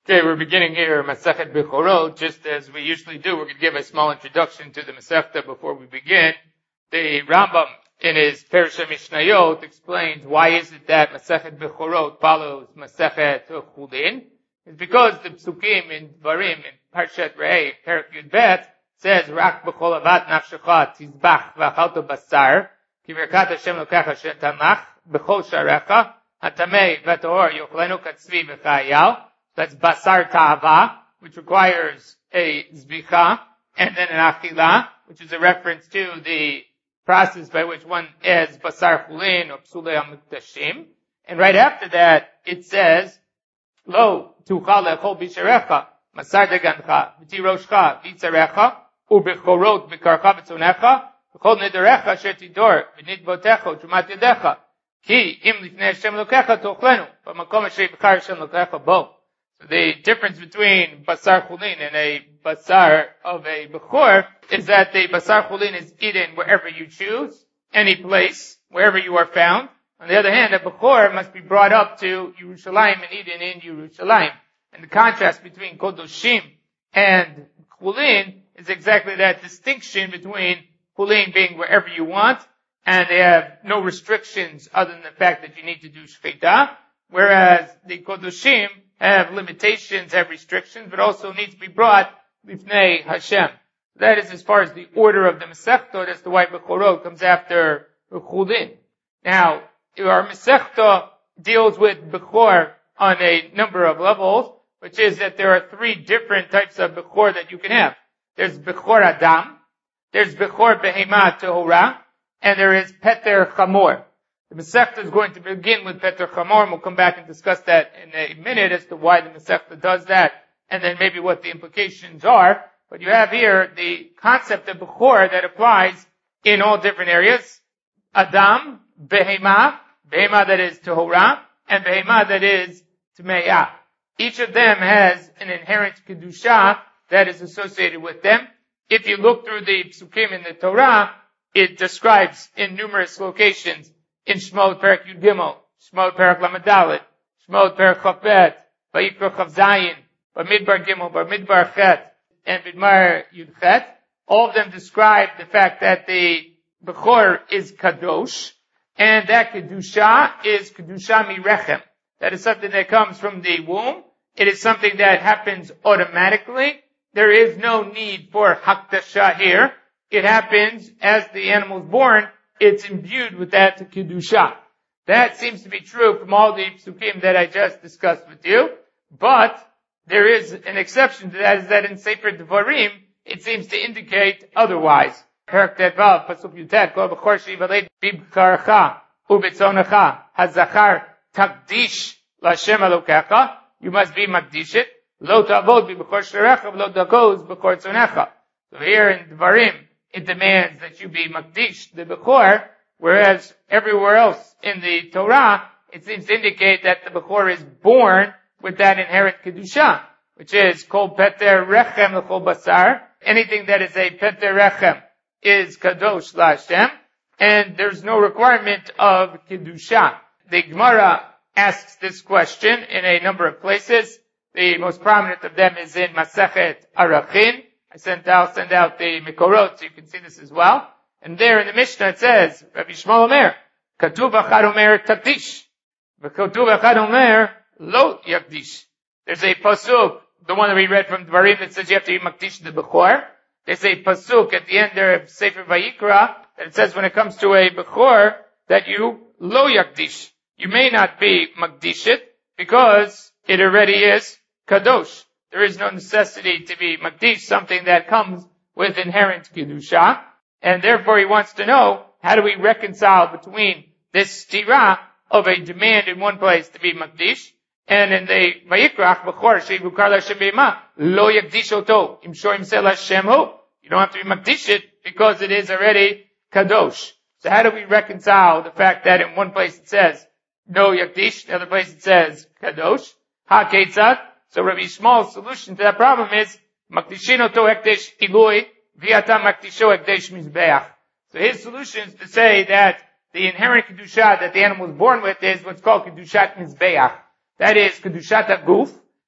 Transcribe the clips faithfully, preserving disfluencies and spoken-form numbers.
Okay, we're beginning here Masechet Bechorot. Just as we usually do, we're going to give a small introduction to the Masechta before we begin. The Rambam in his Perusha Mishnayot explains why is it that Masechet Bechorot follows Masechet Chulin. It's because the Psukim in Dvarim in Parshat Re'eh, Perek Yud Bet, says Rak Bechol Avat Nafshecha Tizbach V'achalto Basar Ki Birkat Hashem Lokecha Shetanach Bechol Sharecha Hatamei V'Tohor Yochlenu Katzvi V'Chayal. That's Basar Ta'ava, which requires a Zbicha, and then an Achila, which is a reference to the process by which one adds Basar Chulin or Psulei HaMikdashim. And right after that, it says, Lo Tuchal Lechol Bisharecha, Masar Degancha, V'tiroshcha, V'tzarecha, U'bechorot B'karcha V'tzonecha, V'chol Nidarecha Shetidor, V'nidbotecho, Trumat Yedecha, Ki Im Lifnei Hashem Lokecha Tochlenu, V'makom Asher B'char Hashem Lokecha Bo. The difference between Basar Chulin and a Basar of a Bechor is that the Basar Chulin is eaten wherever you choose, any place, wherever you are found. On the other hand, a Bechor must be brought up to Yerushalayim and eaten in Yerushalayim. And the contrast between Kodoshim and Chulin is exactly that distinction between Chulin being wherever you want, and they have no restrictions other than the fact that you need to do Shechita, whereas the Kodoshim have limitations, have restrictions, but also need to be brought Lifnei Hashem. That is as far as the order of the Masechta, as to why Bechorot comes after Chulin. Now, our Masechta deals with Bechor on a number of levels, which is that there are three different types of Bechor that you can have. There's Bechor Adam, there's Bechor Behemah Tehorah, and there is Peter Chamor. The Masechta is going to begin with Peter Chamor, and we'll come back and discuss that in a minute as to why the Masechta does that, and then maybe what the implications are. But you have here the concept of Bechor that applies in all different areas. Adam, Behemah, Behemah that is Tehorah, and Behemah that is Tme'ah. Each of them has an inherent Kedusha that is associated with them. If you look through the Psukim in the Torah, it describes in numerous locations in Shemot Perek Yud Gimel, Shemot Perek Lamed Dalet, Shemot Perek Chaf Bet, Vayikra Chaf Zayin, Bamidbar Gimel, Bamidbar Chet, and Bidmar Yud Chet. All of them describe the fact that the Bechor is Kadosh, and that Kedusha is Kedusha Mirechem. That is something that comes from the womb. It is something that happens automatically. There is no need for Hakdasha here. It happens as the animal is born. It's imbued with that Kedusha. That seems to be true from all the Psukim that I just discussed with you. But there is an exception to that, is that in Sefer Dvarim, it seems to indicate otherwise. Perek Tetvav, Pasuk Yutet, Kol Bechor Sheyivaled Bibkarcha Ubetzonecha Hazachar Takdish Lashem Elokecha. You must be Makdishit. Lo Tavod Bibechor Sherecha Lo Dagoz Bechor Tzonecha. So here in Dvarim, it demands that you be Makdish, the Bechor, whereas everywhere else in the Torah, it seems to indicate that the Bechor is born with that inherent Kedusha, which is Kol Peter Rechem L'Chol Basar. Anything that is a Peter Rechem is Kadosh LaHashem, and there's no requirement of Kedusha. The Gemara asks this question in a number of places. The most prominent of them is in Masechet Arachin. I sent out, send out the Mikorot so you can see this as well. And there in the Mishnah it says, Rabbi Shmuel Omer, Katuv Achad Omer Takdish, V'Katuv Achad Omer Lo Yakdish. There's a pasuk, the one that we read from Dvarim, that says you have to be Makdish the Bechor. There's a pasuk at the end there of Sefer Vayikra that it says when it comes to a Bechor that you Lo Yakdish. You may not be Makdishit because it already is Kadosh. There is no necessity to be Makdish, something that comes with inherent Kedusha. And therefore he wants to know, how do we reconcile between this stira of a demand in one place to be Makdish, and in the Vayikra, Bechor, Sheivukar Lashem Be'ema, Lo Yakdish Oto, Im Shoim Sel Hashem Hu. You don't have to be Makdish it, because it is already Kadosh. So how do we reconcile the fact that in one place it says, No Yakdish, the other place it says, Kadosh? Ha Ketzad? So Rabbi Shmuel's solution to that problem is, Makdishin oto ekdesh ilui, viata makdisho ekdesh mizbeach. So his solution is to say that the inherent Kedusha that the animal is born with is what's called Kedushat mizbeach. That is Kedushat HaGuf,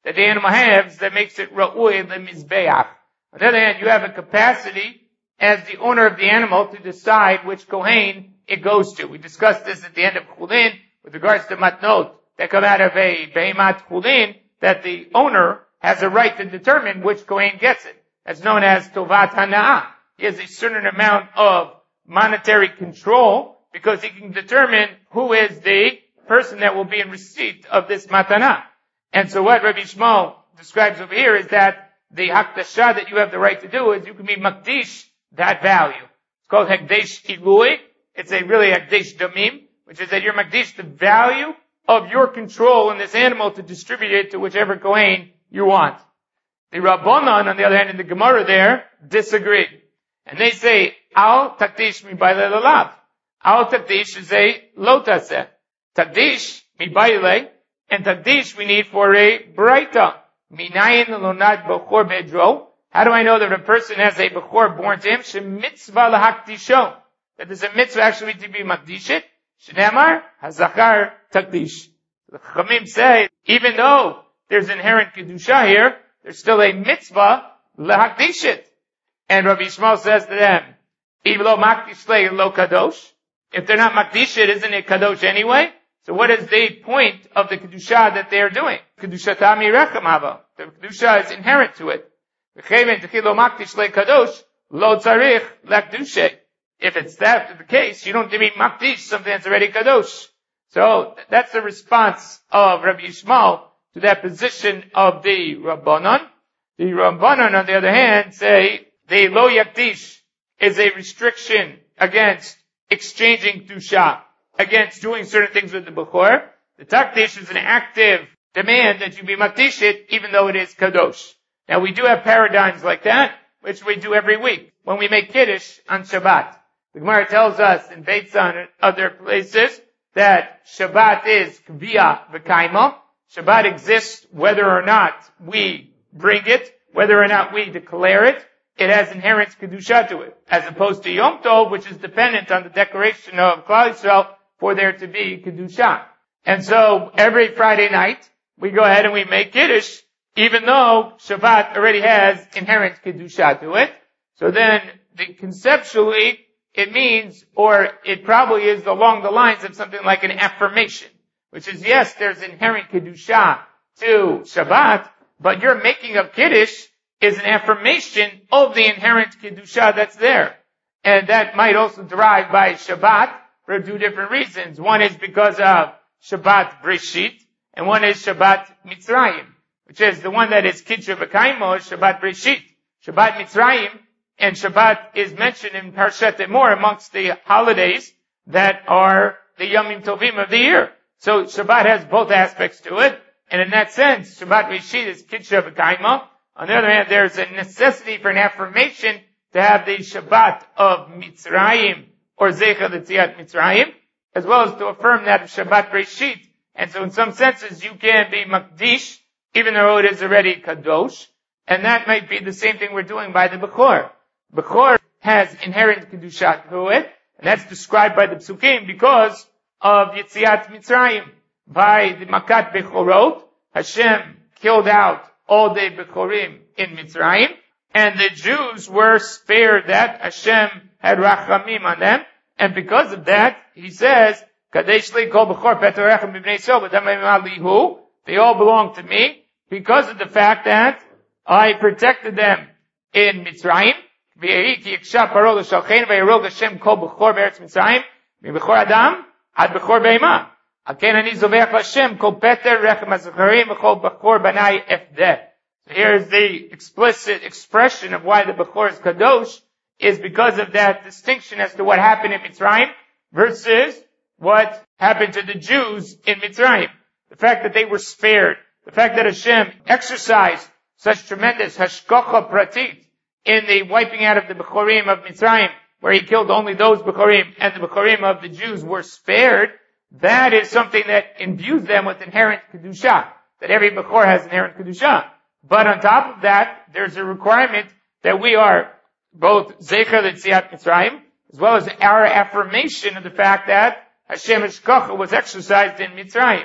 that the animal has that makes it ra'ui lemizbeach. On the other hand, you have a capacity as the owner of the animal to decide which kohen it goes to. We discussed this at the end of Chulin with regards to matnot that come out of a behemat Chulin, that the owner has a right to determine which kohen gets it. That's known as tovat hana'ah. He has a certain amount of monetary control because he can determine who is the person that will be in receipt of this matana. And so what Rabbi Shmuel describes over here is that the hakdasha that you have the right to do is you can be makdish that value. It's called hekdesh ilui. It's a really hekdesh damim, which is that you're makdish the value of your control in this animal to distribute it to whichever kohen you want. The Rabbanan, on the other hand, in the Gemara there, disagree. And they say, al takdish mi baile lalav. Al takdish is a lo taseh. Takdish mi baile, and takdish we need for a braita. Minayin lonad bechor bedro. How do I know that a person has a bechor born to him? Shemitzvah lahakdisho. That there's a mitzvah actually to be makdishit. Shneamar hazachar takdish. The Chachamim say, even though there's inherent kedusha here, there's still a mitzvah lahakdishit. And Rabbi Shmuel says to them, even though makdish le lo kadosh, if they're not makdishit, isn't it kadosh anyway? So what is the point of the kedusha that they are doing? Kedusha tami rechem hava. The kedusha is inherent to it. If it's that the case, you don't need to be makdish something that's already kadosh. So that's the response of Rabbi Yishmael to that position of the Rabbanon. The Rabbanon, on the other hand, say the lo yakdish is a restriction against exchanging kedusha, against doing certain things with the bechor. The takdish is an active demand that you be makdish it, even though it is kadosh. Now we do have paradigms like that, which we do every week when we make kiddush on Shabbat. The Gemara tells us in Beitzah and other places that Shabbat is kviya v'kaima. Shabbat exists whether or not we bring it, whether or not we declare it. It has inherent kedusha to it, as opposed to Yom Tov, which is dependent on the declaration of Klal Yisrael for there to be kedusha. And so every Friday night we go ahead and we make kiddush, even though Shabbat already has inherent kedusha to it. So then, the, conceptually, it means, or it probably is along the lines of something like an affirmation, which is, yes, there's inherent kedusha to Shabbat, but your making of kiddush is an affirmation of the inherent kedusha that's there. And that might also derive by Shabbat for two different reasons. One is because of Shabbat Breshit, and one is Shabbat Mitzrayim, which is the one that is Kidsha V'Kaimo, Shabbat Breshit. Shabbat Mitzrayim and Shabbat is mentioned in Parshat Emor amongst the holidays that are the Yomim Tovim of the year. So Shabbat has both aspects to it, and in that sense, Shabbat Breshit is Kidsha V'Kaimo. On the other hand, there's a necessity for an affirmation to have the Shabbat of Mitzrayim, or Zecha L'Tziat Mitzrayim, as well as to affirm that of Shabbat Breshit. And so in some senses, you can be Makdish, even though it is already Kadosh, and that might be the same thing we're doing by the Bechor. Bechor has inherent Kedusha to it, and that's described by the Psukim because of Yetziat Mitzrayim. By the Makat Bechorot, Hashem killed out all the Bechorim in Mitzrayim, and the Jews were spared that. Hashem had Rachamim on them, and because of that, he says, Kadesh li kol Bechor petorechem b'bnei Yisrael v'damim alihu. They all belong to me because of the fact that I protected them in Mitzrayim. V'yeri yiksha paro l'shalchein v'yerog Hashem kol Bechor be'eretz Mitzrayim v'bechor adam ad Bechor be'ima. Aken ani zoveach l'Hashem kol peter rechem hazacharim v'kol Bechor banai efdeh. So here's the explicit expression of why the Bechor is kadosh, is because of that distinction as to what happened in Mitzrayim versus what happened to the Jews in Mitzrayim. The fact that they were spared, the fact that Hashem exercised such tremendous hashgacha pratit in the wiping out of the Bechorim of Mitzrayim, where he killed only those Bechorim, and the Bechorim of the Jews were spared, that is something that imbues them with inherent Kedusha, that every Bechor has inherent Kedusha. But on top of that, there's a requirement that we are both Zecher L'Tziat Mitzrayim, as well as our affirmation of the fact that Hashem Hashgacha was exercised in Mitzrayim.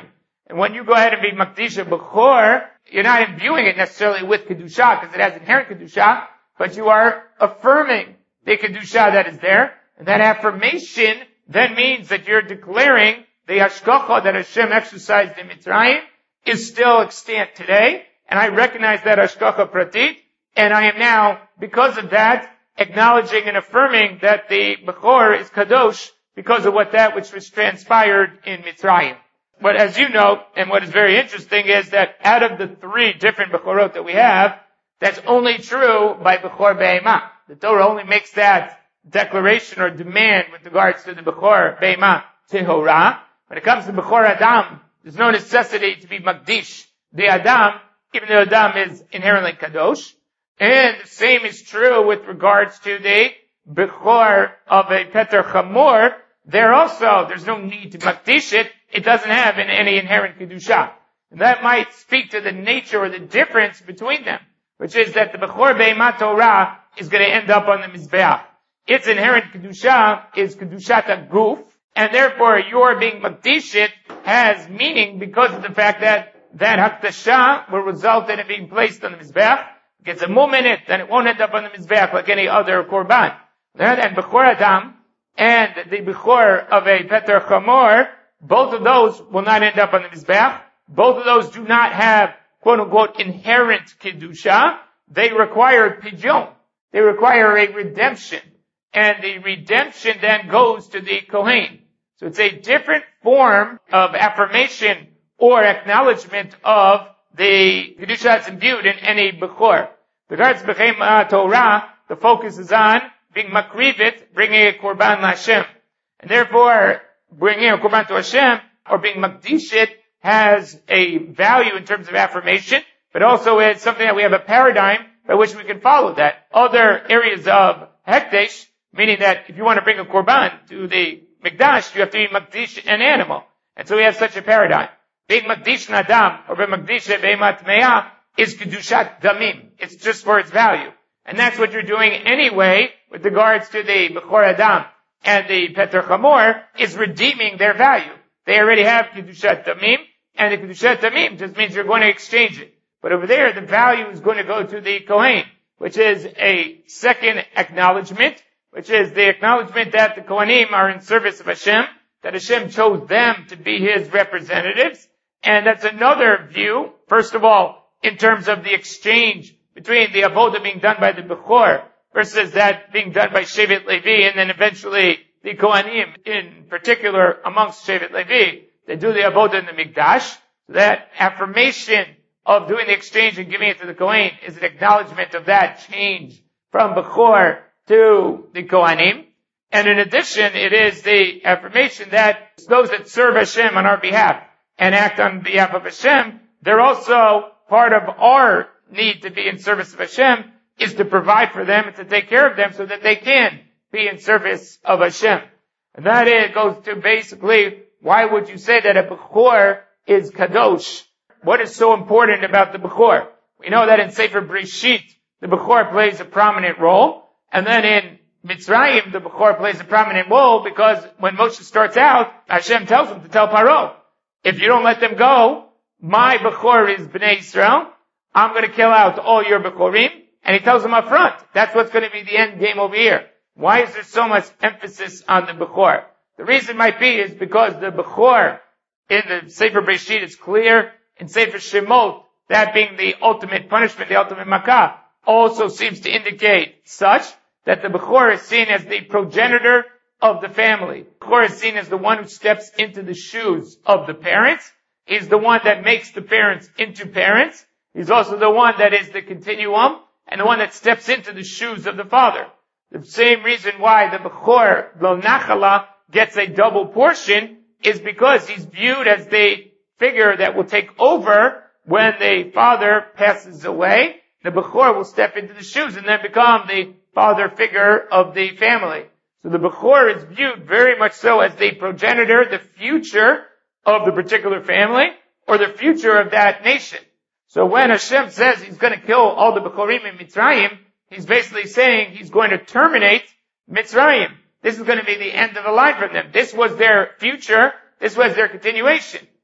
And when you go ahead and be Makdish Bechor, you're not imbuing it necessarily with Kedusha, because it has inherent Kedusha, but you are affirming the Kedusha that is there. And that affirmation then means that you're declaring the Hashgacha that Hashem exercised in Mitzrayim is still extant today. And I recognize that Hashgacha Pratit. And I am now, because of that, acknowledging and affirming that the Bechor is Kadosh because of what that which was transpired in Mitzrayim. But as you know, and what is very interesting is that out of the three different Bechorot that we have, that's only true by Bechor Be'emah. The Torah only makes that declaration or demand with regards to the Bechor Be'emah Tehorah. When it comes to Bechor Adam, there's no necessity to be Makdish the Adam, even though Adam is inherently Kadosh. And the same is true with regards to the Bechor of a Peter Chamor. There also, there's no need to Makdish it. It doesn't have any inherent Kedusha. And that might speak to the nature or the difference between them, which is that the Bechor Be'emah Torah is going to end up on the Mizbeach. Its inherent Kedusha is Kedushat Guf, and therefore your being Makdish it has meaning because of the fact that that Hakdasha will result in it being placed on the Mizbeach. It gets a mum in it, then it won't end up on the Mizbeach like any other Korban. And Bechor Adam and the Bechor of a Peter Chamor, both of those will not end up on the Mizbeach. Both of those do not have, quote unquote, inherent Kedusha. They require Pidyon. They require a redemption. And the redemption then goes to the Kohen. So it's a different form of affirmation or acknowledgement of the Kedusha that's imbued in any Bechor. Regards to Bechor Torah, the focus is on being Makrivit, bringing a Korban Hashem. And therefore, bringing a Korban to Hashem, or being Makdishit, has a value in terms of affirmation, but also it's something that we have a paradigm by which we can follow that. Other areas of Hekdesh, meaning that if you want to bring a Korban to the Mikdash, you have to be Makdish an animal. And so we have such a paradigm. Being Makdish Nadam, or being Makdish Be'emat Me'ah, is Kedushat Damim. It's just for its value. And that's what you're doing anyway with regards to the Bechor Adam and the Peter Chamor, is redeeming their value. They already have Kedushat Damim, and the Kedushat Damim just means you're going to exchange it. But over there, the value is going to go to the Kohen, which is a second acknowledgement, which is the acknowledgement that the Kohanim are in service of Hashem, that Hashem chose them to be His representatives. And that's another view, first of all, in terms of the exchange between the avodah being done by the Bechor versus that being done by Shevet Levi, and then eventually the Kohanim, in particular amongst Shevet Levi, they do the avodah in the Mikdash. That affirmation of doing the exchange and giving it to the Kohen is an acknowledgement of that change from Bechor to the Kohanim. And in addition, it is the affirmation that those that serve Hashem on our behalf and act on behalf of Hashem, they're also part of our need to be in service of Hashem, is to provide for them and to take care of them so that they can be in service of Hashem. And that is, goes to basically, why would you say that a Bechor is Kadosh? What is so important about the Bechor? We know that in Sefer Breshit, the Bechor plays a prominent role. And then in Mitzrayim, the Bechor plays a prominent role because when Moshe starts out, Hashem tells him to tell Paro, if you don't let them go, my Bechor is Bnei Yisrael. I'm going to kill out all your Bechorim. And he tells them up front, that's what's going to be the end game over here. Why is there so much emphasis on the Bechor? The reason might be is because the Bechor in the Sefer Breshit is clear. In Sefer Shemot, that being the ultimate punishment, the ultimate makah, also seems to indicate such that the Bechor is seen as the progenitor of the family. The Bechor is seen as the one who steps into the shoes of the parents. He's the one that makes the parents into parents. He's also the one that is the continuum and the one that steps into the shoes of the father. The same reason why the Bechor, Lo Nachala, gets a double portion is because he's viewed as the figure that will take over when the father passes away. The Bechor will step into the shoes and then become the father figure of the family. So the Bechor is viewed very much so as the progenitor, the future of the particular family, or the future of that nation. So when Hashem says He's going to kill all the Bechorim in Mitzrayim, He's basically saying He's going to terminate Mitzrayim. This is going to be the end of the line for them. This was their future. This was their continuation.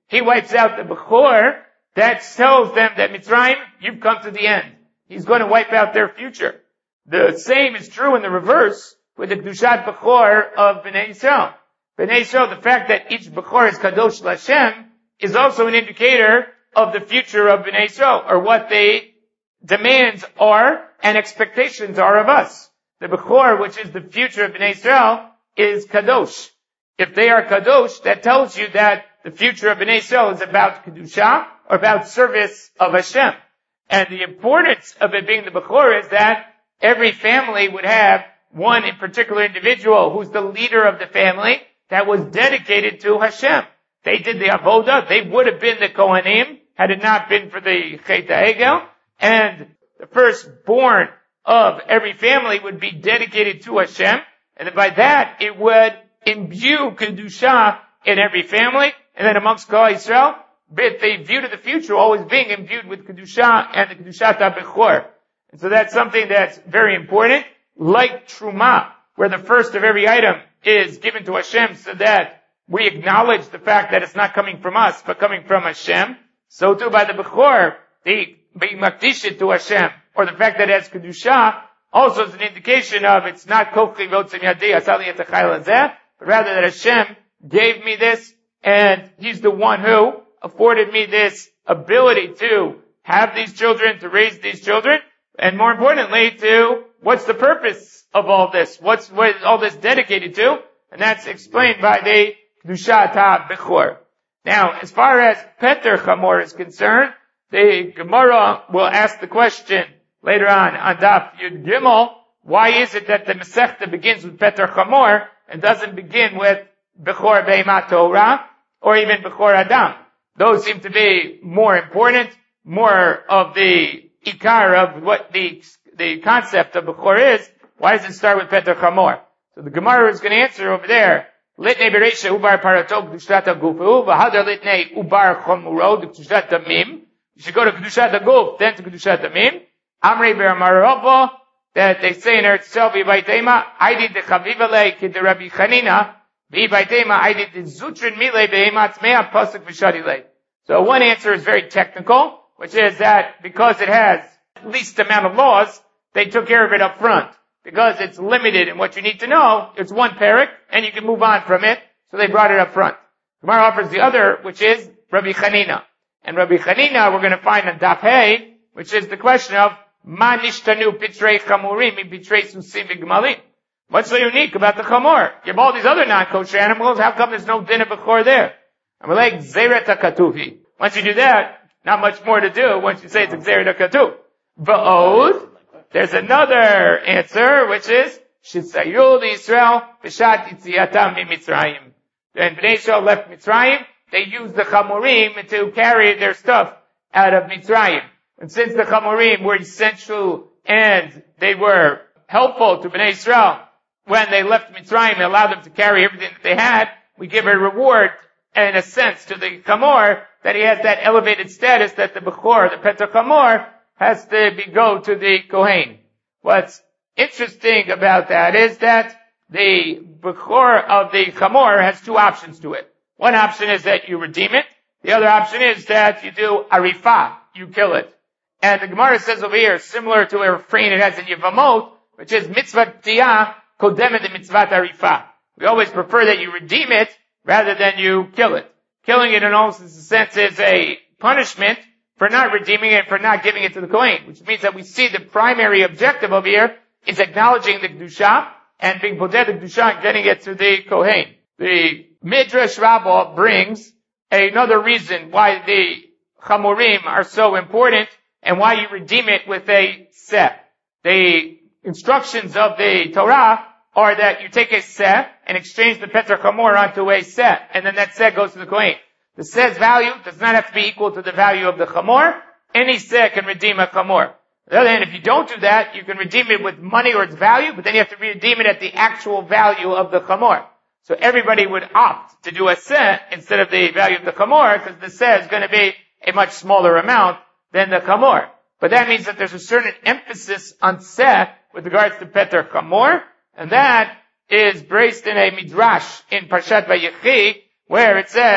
he wipes out the Bechor, that tells them that Mitzrayim, you've come to the end. He's going to wipe out their future. The same is true in the reverse with the Kedushat Bechor of Bnei Yisrael. Bnei Yisrael, the fact that each Bechor is Kadosh L'Hashem is also an indicator of the future of Bnei Yisrael, or what they demands are and expectations are of us. The Bechor, which is the future of Bnei Yisrael, is Kadosh. If they are Kadosh, that tells you that the future of Bnei Yisrael is about Kedusha, or about service of Hashem. And the importance of it being the Bechor is that every family would have one in particular individual who's the leader of the family that was dedicated to Hashem. They did the Avodah, they would have been the Kohanim had it not been for the Chet HaEgel, and the firstborn of every family would be dedicated to Hashem, and by that it would imbue Kedusha in every family, and then amongst Klal Yisrael, but they viewed the future always being imbued with Kedusha and the Kedushat HaBechor. And so that's something that's very important, like Truma, where the first of every item is given to Hashem so that we acknowledge the fact that it's not coming from us, but coming from Hashem. So too by the Bechor, the being makdishit to Hashem, or the fact that it has Kedusha, also is an indication of it's not kochi v'otzim yadei asali et hachayil hazeh, but rather that Hashem gave me this, and He's the one who afforded me this ability to have these children, to raise these children, and more importantly, to what's the purpose of all this? What's what is all this dedicated to? And that's explained by the Kedushat HaBechor. Now, as far as Peter Chamor is concerned, the Gemara will ask the question later on on Daf Yud Gimel, why is it that the Masechta begins with Peter Chamor and doesn't begin with Bechor Behemat Torah or even Bechor Adam? Those seem to be more important, more of the ikar of what the the concept of Bechor is. Why does it start with Peter Chamor? So the Gemara is going to answer over there. Litnei bereisha ubar parato kedushat hagufu v'hadar litnei ubar chomuro kedushat damim. You should go to kedushat haguf, then to kedushat damim. Amrei be'amarava, that they say in Eretz Yisrael v'yibaytema aidi dechaviva le kid Rabbi Chanina v'yibaytema aidi dezutrin mile be'ematz mea pasuk v'shadi le. So one answer is very technical, which is that because it has least amount of laws, they took care of it up front. Because it's limited in what you need to know, it's one parak, and you can move on from it, so they brought it up front. Gemara offers the other, which is Rabbi Chanina. And Rabbi Chanina, we're going to find on Daf Hey, which is the question of, Ma nishtanu pitrei chamurim mi pitrei susim v'gmalim. What's so unique about the chamor? You have all these other non-kosher animals, how come there's no din of bechor there? I'm like, zeret hakatuvi. Once you do that, not much more to do once you say it's zeret hakatuv. Va'od, there's another answer, which is, Shitzayu Yisrael b'shat yitziatam miMitzrayim. When Bnei Yisrael left Mitzrayim, they used the chamurim to carry their stuff out of Mitzrayim. And since the chamurim were essential and they were helpful to Bnei Yisrael when they left Mitzrayim and allowed them to carry everything that they had, we give a reward and a sense to the chamor that he has that elevated status that the Bechor, the Peter Chamor, has to be go to the Kohen. What's interesting about that is that the Bechor of the Chamor has two options to it. One option is that you redeem it. The other option is that you do arifah, you kill it. And the Gemara says over here, similar to a refrain it has in Yevamot, which is mitzvah tiyah kodemet the mitzvah arifah. We always prefer that you redeem it rather than you kill it. Killing it in all sense is a punishment for not redeeming it, for not giving it to the Kohen, which means that we see the primary objective over here is acknowledging the Kedusha and being podeh the Kedusha and getting it to the Kohen. The Midrash Rabbah brings another reason why the Chamurim are so important and why you redeem it with a seh. The instructions of the Torah are that you take a seh and exchange the Peter Chamor onto a seh, and then that seh goes to the Kohen. The seh's value does not have to be equal to the value of the chamor. Any seh can redeem a chamor. On the other hand, if you don't do that, you can redeem it with money or its value, but then you have to redeem it at the actual value of the chamor. So everybody would opt to do a seh instead of the value of the chamor, because the seh is going to be a much smaller amount than the chamor. But that means that there's a certain emphasis on seh with regards to Peter Chamor, and that is braced in a midrash in Parshat Vayechi, where it says,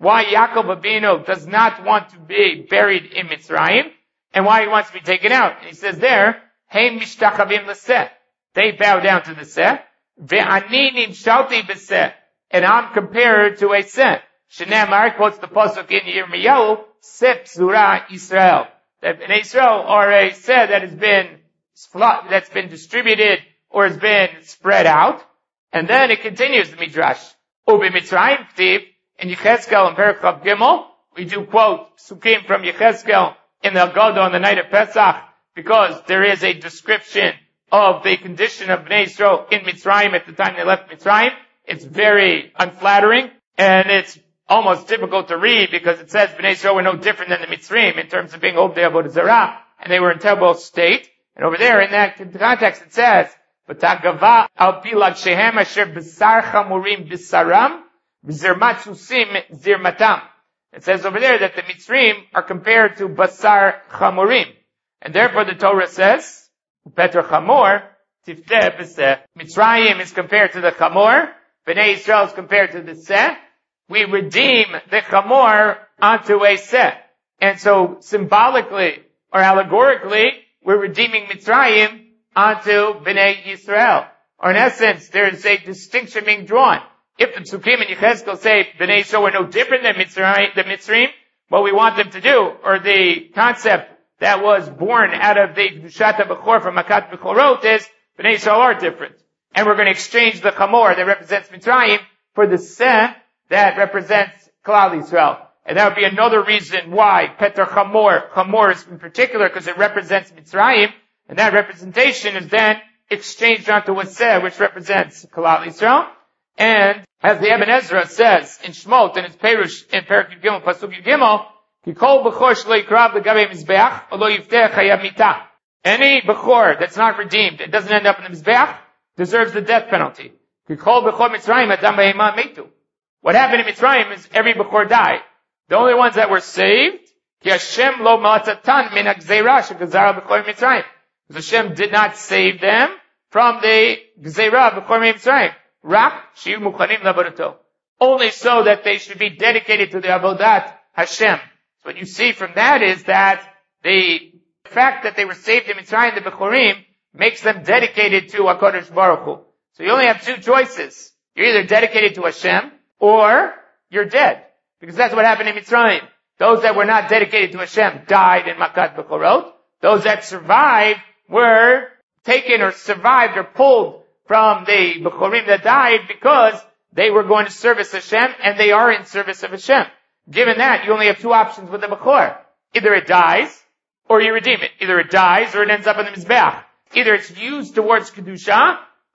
why Yaakov Avinu does not want to be buried in Mitzrayim, and why he wants to be taken out. And he says there, Hey mishtachavim l'seh. They bow down to the seh. Ve'ani nimshalti b'seh. And I'm compared to a seh. Shneimar quotes the pasuk in Yirmiyahu, Seh Pzura Yisrael. That in Israel are a seh that has been that's been distributed or has been spread out. And then it continues the Midrash. Ubi Mitzrayim Ktiv, in Yechezkel and Perek Chav Gimel, we do quote Psukim from Yechezkel in the Haggadah on the night of Pesach, because there is a description of the condition of Bnei Yisrael in Mitzrayim at the time they left Mitzrayim. It's very unflattering, and it's almost difficult to read because it says Bnei Yisrael were no different than the Mitzrayim in terms of being Obdei Avodah Zarah, and they were in terrible state. And over there in that context it says, "V'tagava al pilag shehem asher b'sar chamurim b'saram v'zirmat susim zirmatam." It says over there that the Mitzrayim are compared to basar chamurim, and therefore the Torah says, "Peter chamor tifteh b'seh." Mitzrayim is compared to the chamor. Bnei Yisrael is compared to the seh. We redeem the chamor onto a seh, and so symbolically or allegorically, we're redeeming Mitzrayim onto Bnei Yisrael. Or in essence, there's a distinction being drawn. If the Psukim and Yechezkel say Bnei Yisrael were no different than Mitzrayim, the Mitzrayim, what we want them to do, or the concept that was born out of the Kedushat HaBechor from Makat Bechorot is, Bnei Yisrael are different. And we're going to exchange the Chamor that represents Mitzrayim for the Seh that represents Klal Yisrael. And that would be another reason why Peter Chamor, Chamor is in particular because it represents Mitzrayim, and that representation is then exchanged onto a Seh, which represents Klal Yisrael. And as the Ibn Ezra says in Shmot, in his Perush, in Perek Yud Gimel, Pasuk Yud Gimel, Ki kol b'chor shelo yikrav l'gabei mizbeach, o lo yifteh chayav mitah. Any b'chor that's not redeemed, it doesn't end up in the mizbeach, deserves the death penalty. Ki kol b'chor Mitzrayim adam b'hema metu. What happened in Mitzrayim is every b'chor died. The only ones that were saved, Ki Hashem lo ma'atzatan min ha'gzeirah shegazara b'chor Mitzrayim. Because Hashem did not save them from the gzeirah b'chor Mitzrayim. Rak shiyu muchanim la'avodato. Only so that they should be dedicated to the avodat Hashem. So what you see from that is that the fact that they were saved in Mitzrayim, the Bechorim, makes them dedicated to HaKadosh Baruch Hu. So you only have two choices. You're either dedicated to Hashem, or you're dead. Because that's what happened in Mitzrayim. Those that were not dedicated to Hashem died in Makat Bechorot. Those that survived were taken or survived or pulled from the Bechorim that died because they were going to service Hashem, and they are in service of Hashem. Given that, you only have two options with the Bechor. Either it dies, or you redeem it. Either it dies, or it ends up in the Mizbeach. Either it's used towards Kedusha,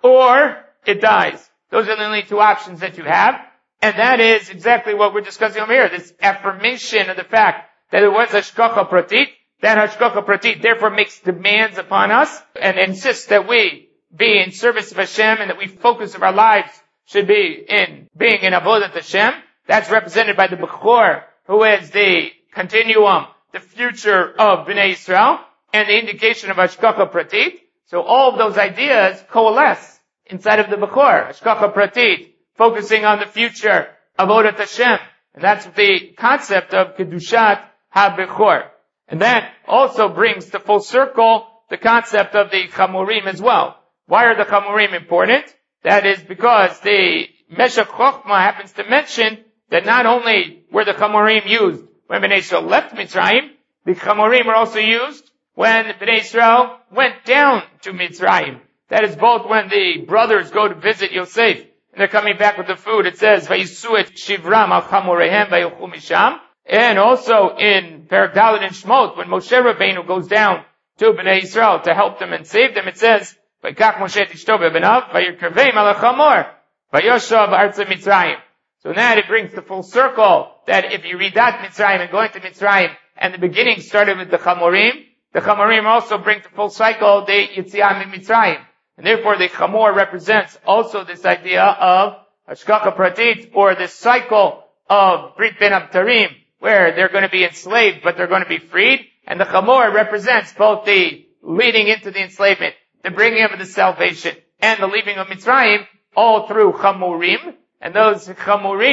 or it dies. Those are the only two options that you have. And that is exactly what we're discussing over here. This affirmation of the fact that it was Hashgacha Pratit. That Hashgacha Pratit therefore makes demands upon us, and insists that we be in service of Hashem, and that we focus of our lives should be in being in Avodat Hashem. That's represented by the Bechor, who is the continuum, the future of Bnei Yisrael, and the indication of Hashgacha Pratit. So all of those ideas coalesce inside of the Bechor. Hashgacha Pratit, focusing on the future of Avodat Hashem. And that's the concept of Kedushat HaBechor. And that also brings to full circle the concept of the Chamurim as well. Why are the Chamurim important? That is because the Meshech Chochmah happens to mention that not only were the Chamurim used when Bnei Yisrael left Mitzrayim, the Chamurim were also used when Bnei Yisrael went down to Mitzrayim. That is both when the brothers go to visit Yosef, and they're coming back with the food. It says, Vayisuet Shivram al Chamurehem Vayuchu Misham. And also in Perek Dalet and Shmot, when Moshe Rabbeinu goes down to Bnei Yisrael to help them and save them, it says, Vayikach Moshe tishto bebenav, Vayirkavim al Chamor, Vayoshav Arza Mitzrayim. So now it brings the full circle that if you read that Mitzrayim and go into Mitzrayim, and the beginning started with the Chamurim, the Chamurim also bring the full cycle, the Yetziah min Mitzrayim. And therefore the Chamor represents also this idea of Hashgacha Pratit, or this cycle of Brit Ben Abtarim, where they're going to be enslaved, but they're going to be freed. And the Chamor represents both the leading into the enslavement, the bringing of the salvation, and the leaving of Mitzrayim, all through Chamurim. And those Chamurim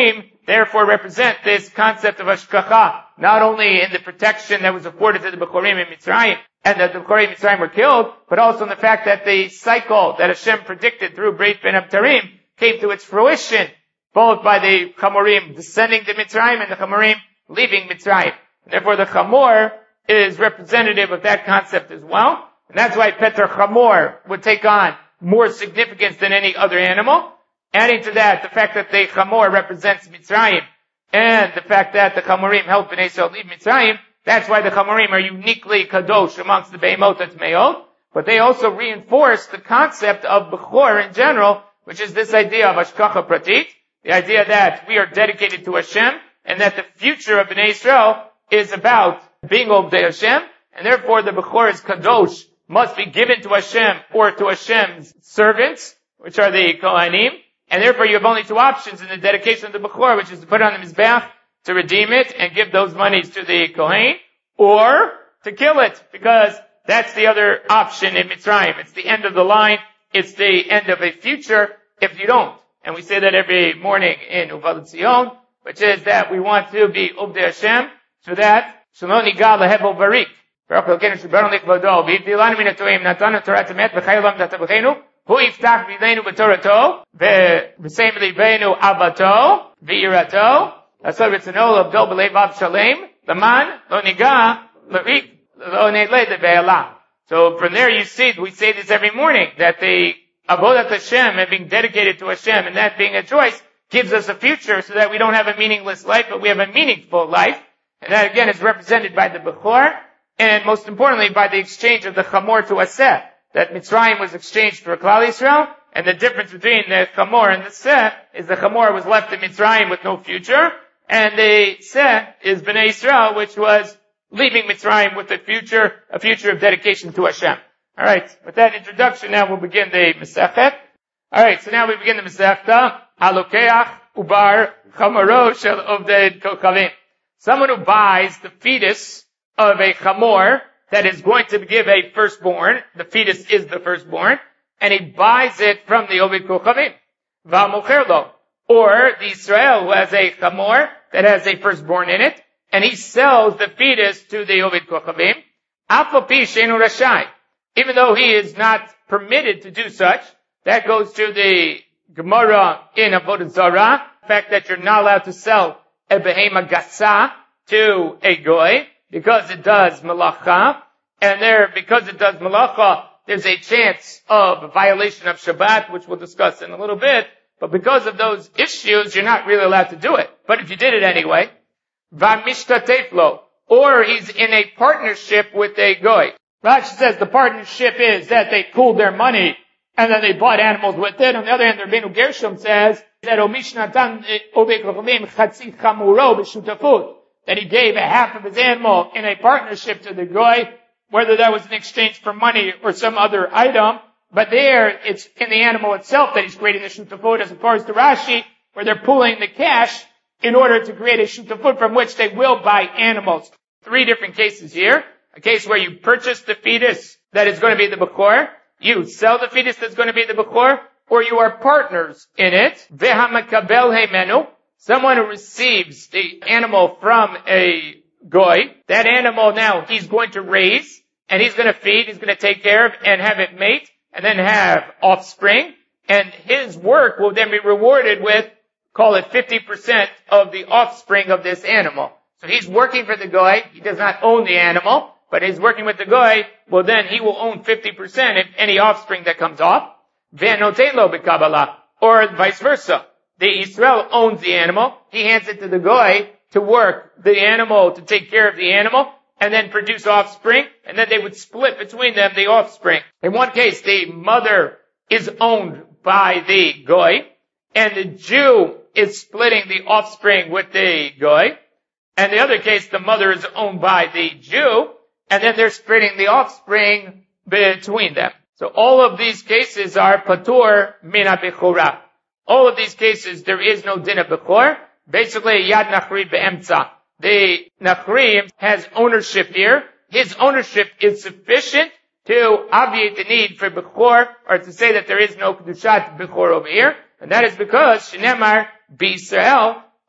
therefore represent this concept of Hashgacha, not only in the protection that was afforded to the Bechorim in Mitzrayim, and that the Bechorim in Mitzrayim were killed, but also in the fact that the cycle that Hashem predicted through Breit Ben Abtarim came to its fruition, both by the Chamorim descending to Mitzrayim and the Chamorim leaving Mitzrayim. Therefore the Chamor is representative of that concept as well, and that's why Peter Chamor would take on more significance than any other animal. Adding to that, the fact that the Chamor represents Mitzrayim, and the fact that the Chamorim help Bnei Yisrael leave Mitzrayim, that's why the Chamorim are uniquely kadosh amongst the Behemoth Atmeot, but they also reinforce the concept of Bechor in general, which is this idea of Hashgacha Pratit, the idea that we are dedicated to Hashem, and that the future of Bnei Yisrael is about being Obdei Hashem, and therefore the Bechor is kadosh, must be given to Hashem or to Hashem's servants, which are the Kohanim, and therefore you have only two options in the dedication of the Bechor, which is to put it on the Mizbeach, to redeem it, and give those monies to the Kohen, or to kill it, because that's the other option in Mitzrayim. It's the end of the line, it's the end of a future if you don't. And we say that every morning in Uval Tzion, which is that we want to be Obdei Hashem, so that Shalom Nigal Lehevel Barik. Baruch Elokeinu Shebaron Likvodo, V'Yivdilanu Min HaToim, Natanu Torah Temet, V'Chai Olam Tatabuchenu, Hu Yiftach B'Yidenu B'Torato, V'V'Seim L'Yivenu Avato, V'Yirato, Asad Ritzano L'Abdol B'Leivav Shalem, L'man, Lo Niga, L'Rik, Lo Ne'le De'Ve'elah. So from there you see, we say this every morning, that the Avodat Hashem and being dedicated to Hashem and that being a choice gives us a future so that we don't have a meaningless life, but we have a meaningful life. And that again is represented by the Bechor, and most importantly by the exchange of the Chamor to Aseh. That Mitzrayim was exchanged for Klal Yisrael, and the difference between the Chamor and the Seh is the Chamor was left in Mitzrayim with no future, and the Seh is Bnei Yisrael, which was leaving Mitzrayim with a future, a future of dedication to Hashem. Alright, with that introduction now we'll begin the Masechet. Alright, so now we begin the Masechta, Halokeach Ubar Chamoro Shel Ovdei Kochavim. Someone who buys the fetus of a chamor that is going to give a firstborn, the fetus is the firstborn, and he buys it from the Oved Kochavim. V'amocherlo. Or the Israel who has a chamor that has a firstborn in it, and he sells the fetus to the Oved Kochavim. Afopi sheinu rashai. Even though he is not permitted to do such, that goes to the Gemara in Avodah Zarah, the fact that you're not allowed to sell a behema gasa to a goy, because it does malacha, and there, because it does malacha, there's a chance of a violation of Shabbat, which we'll discuss in a little bit, but because of those issues, you're not really allowed to do it. But if you did it anyway, v'mishtateflo, or he's in a partnership with a goy. Rashi says the partnership is that they pooled their money, and then they bought animals with it. On the other hand, Rabbeinu Gershom says that Omishnatan Oved Kochavim Chatzi Chamuro B'Shutafut, that he gave a half of his animal in a partnership to the goy, whether that was in exchange for money or some other item. But there, it's in the animal itself that he's creating the Shutafut, as opposed to Rashi, where they're pooling the cash in order to create a Shutafut from which they will buy animals. Three different cases here. A case where you purchase the fetus that is going to be the Bechor, you sell the fetus that's going to be the Bechor, or you are partners in it. Vehamakabel heimenu, someone who receives the animal from a goy, that animal now he's going to raise, and he's going to feed, he's going to take care of, and have it mate, and then have offspring, and his work will then be rewarded with, call it fifty percent of the offspring of this animal. So he's working for the goy, he does not own the animal, but he's working with the goy, well then he will own fifty percent of any offspring that comes off. Ve'notelo b'kabbalah, or vice versa. The Israel owns the animal, he hands it to the goy to work the animal, to take care of the animal, and then produce offspring, and then they would split between them the offspring. In one case, the mother is owned by the goy, and the Jew is splitting the offspring with the goy. And the other case, the mother is owned by the Jew, and then they're splitting the offspring between them. So all of these cases are patur min ha-bechora. All of these cases, there is no din of bechor. Basically, yad nachri be'emtza. The nachri has ownership here. His ownership is sufficient to obviate the need for bechor, or to say that there is no kedushat bechor over here. And that is because Shinemar b'Yisrael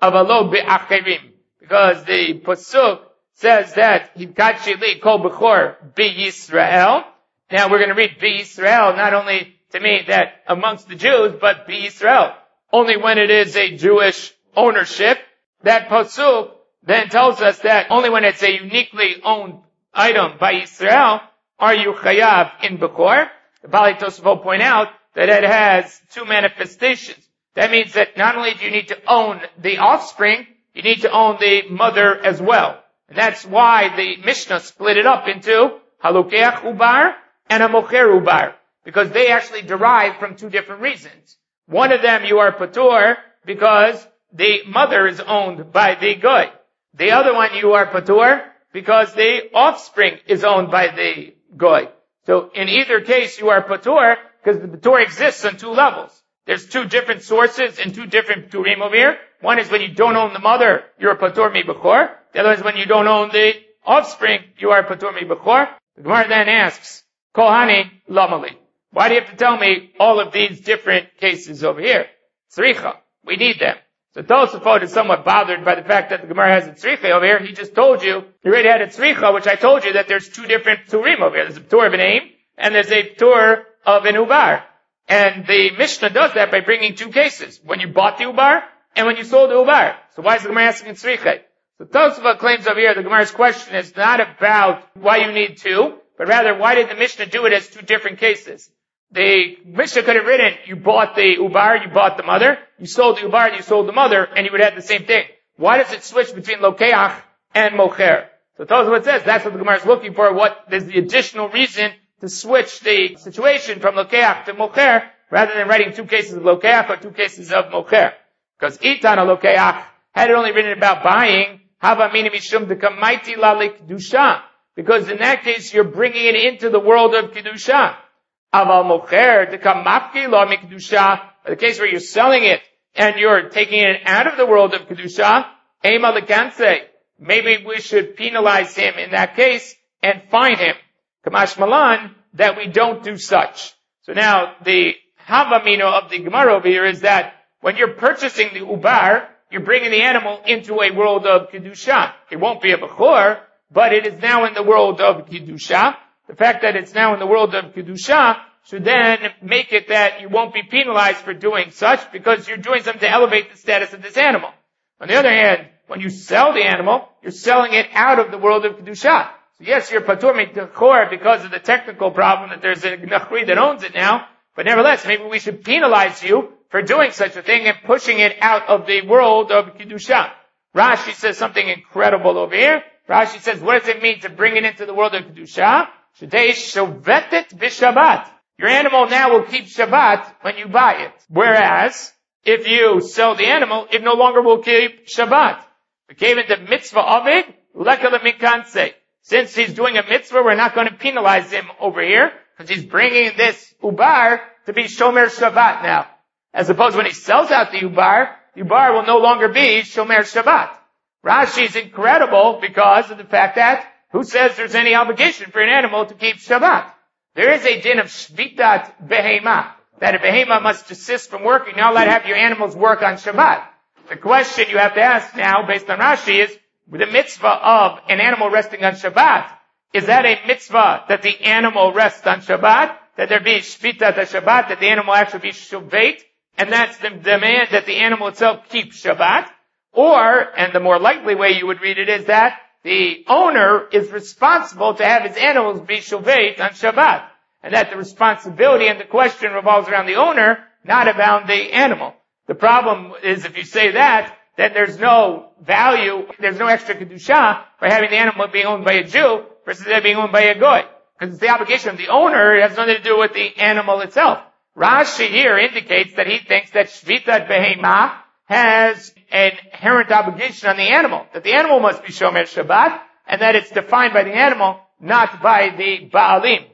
avalo be'acherim. Because the pasuk says that hidkatshi li kol bechor b'Yisrael. Now we're going to read b'Yisrael not only to mean that amongst the Jews, but b'Yisrael. Only when it is a Jewish ownership. That pasuk then tells us that only when it's a uniquely owned item by Yisrael are you chayav in bechor. The Bali Tosafot point out that it has two manifestations. That means that not only do you need to own the offspring, you need to own the mother as well. And that's why the Mishnah split it up into halokeach ubar and a mocher ubar, because they actually derive from two different reasons. One of them you are patur because the mother is owned by the goy. The other one you are patur because the offspring is owned by the goy. So in either case you are patur because the patur exists on two levels. There's two different sources and two different paturim over here. One is when you don't own the mother, you're a patur mi bechor. The other is when you don't own the offspring, you are a patur mi bechor. The Gemara then asks, Kohani lamali. Why do you have to tell me all of these different cases over here? Tzricha. We need them. So Tosafot is somewhat bothered by the fact that the Gemara has a tzricha over here. He just told you, you already had a tzricha, which I told you that there's two different paturim over here. There's a patur of an aim, and there's a patur of an ubar. And the Mishnah does that by bringing two cases. When you bought the ubar, and when you sold the ubar. So why is the Gemara asking tzricha? So Tosafot claims over here, the Gemara's question is not about why you need two, but rather why did the Mishnah do it as two different cases? The Mishnah could have written, you bought the ubar, you bought the mother, you sold the ubar, you sold the mother, and you would have the same thing. Why does it switch between lokeach and mocher? So Tosafot says that's what the Gemara is looking for. What is the additional reason to switch the situation from lokeach to mocher, rather than writing two cases of lokeach or two cases of mocher? Because itana lokeach, had it only written about buying, hava mina mishum dekamaiti la likdusha. Because in that case, you're bringing it into the world of kedusha. Aval mocher dekamapki la mikdusha. The case where you're selling it and you're taking it out of the world of kedusha, ema lekanse. Maybe we should penalize him in that case and fine him. Kamash malan, that we don't do such. So now the havamino of the Gemara over here is that when you're purchasing the ubar, you're bringing the animal into a world of kedusha. It won't be a bechor, but it is now in the world of kedusha. The fact that it's now in the world of kedusha should then make it that you won't be penalized for doing such, because you're doing something to elevate the status of this animal. On the other hand, when you sell the animal, you're selling it out of the world of kedusha. So yes, you're patur mitachor because of the technical problem that there's a nachri that owns it now, but nevertheless, maybe we should penalize you for doing such a thing and pushing it out of the world of kedusha. Rashi says something incredible over here. Rashi says, what does it mean to bring it into the world of kedusha? Shadei shovetet b'Shabbat. Your animal now will keep Shabbat when you buy it. Whereas, if you sell the animal, it no longer will keep Shabbat. We came into mitzvah of it, lekala mikanse. Since he's doing a mitzvah, we're not going to penalize him over here, because he's bringing this ubar to be shomer Shabbat now. As opposed when he sells out the ubar, the ubar will no longer be shomer Shabbat. Rashi is incredible because of the fact that who says there's any obligation for an animal to keep Shabbat? There is a din of shvitat behema, that a behema must desist from working. You're not allowed to have your animals work on Shabbat. The question you have to ask now, based on Rashi, is the mitzvah of an animal resting on Shabbat. Is that a mitzvah that the animal rests on Shabbat? That there be shvitat Shabbat, that the animal actually be shuvet, and that's the demand that the animal itself keep Shabbat? Or, and the more likely way you would read it is that the owner is responsible to have his animals be shuvet on Shabbat. And that the responsibility and the question revolves around the owner, not around the animal. The problem is if you say that, then there's no value, there's no extra kedusha by having the animal being owned by a Jew versus it being owned by a goy. Because it's the obligation of the owner, it has nothing to do with the animal itself. Rashi here indicates that he thinks that shvitat behema has an inherent obligation on the animal, that the animal must be shomer Shabbat, and that it's defined by the animal, not by the Baalim.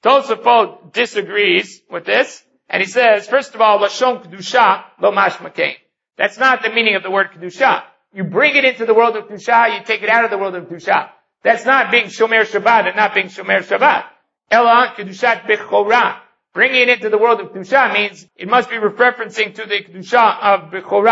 Tosafot disagrees with this, and he says, first of all, lashon kedusha lo mashmakein. That's not the meaning of the word kedusha. You bring it into the world of kedusha, you take it out of the world of kedusha. That's not being shomer Shabbat and not being shomer Shabbat. Ela kedushat bechorah. Bringing it into the world of kedusha means it must be referencing to the kedusha of bechorah.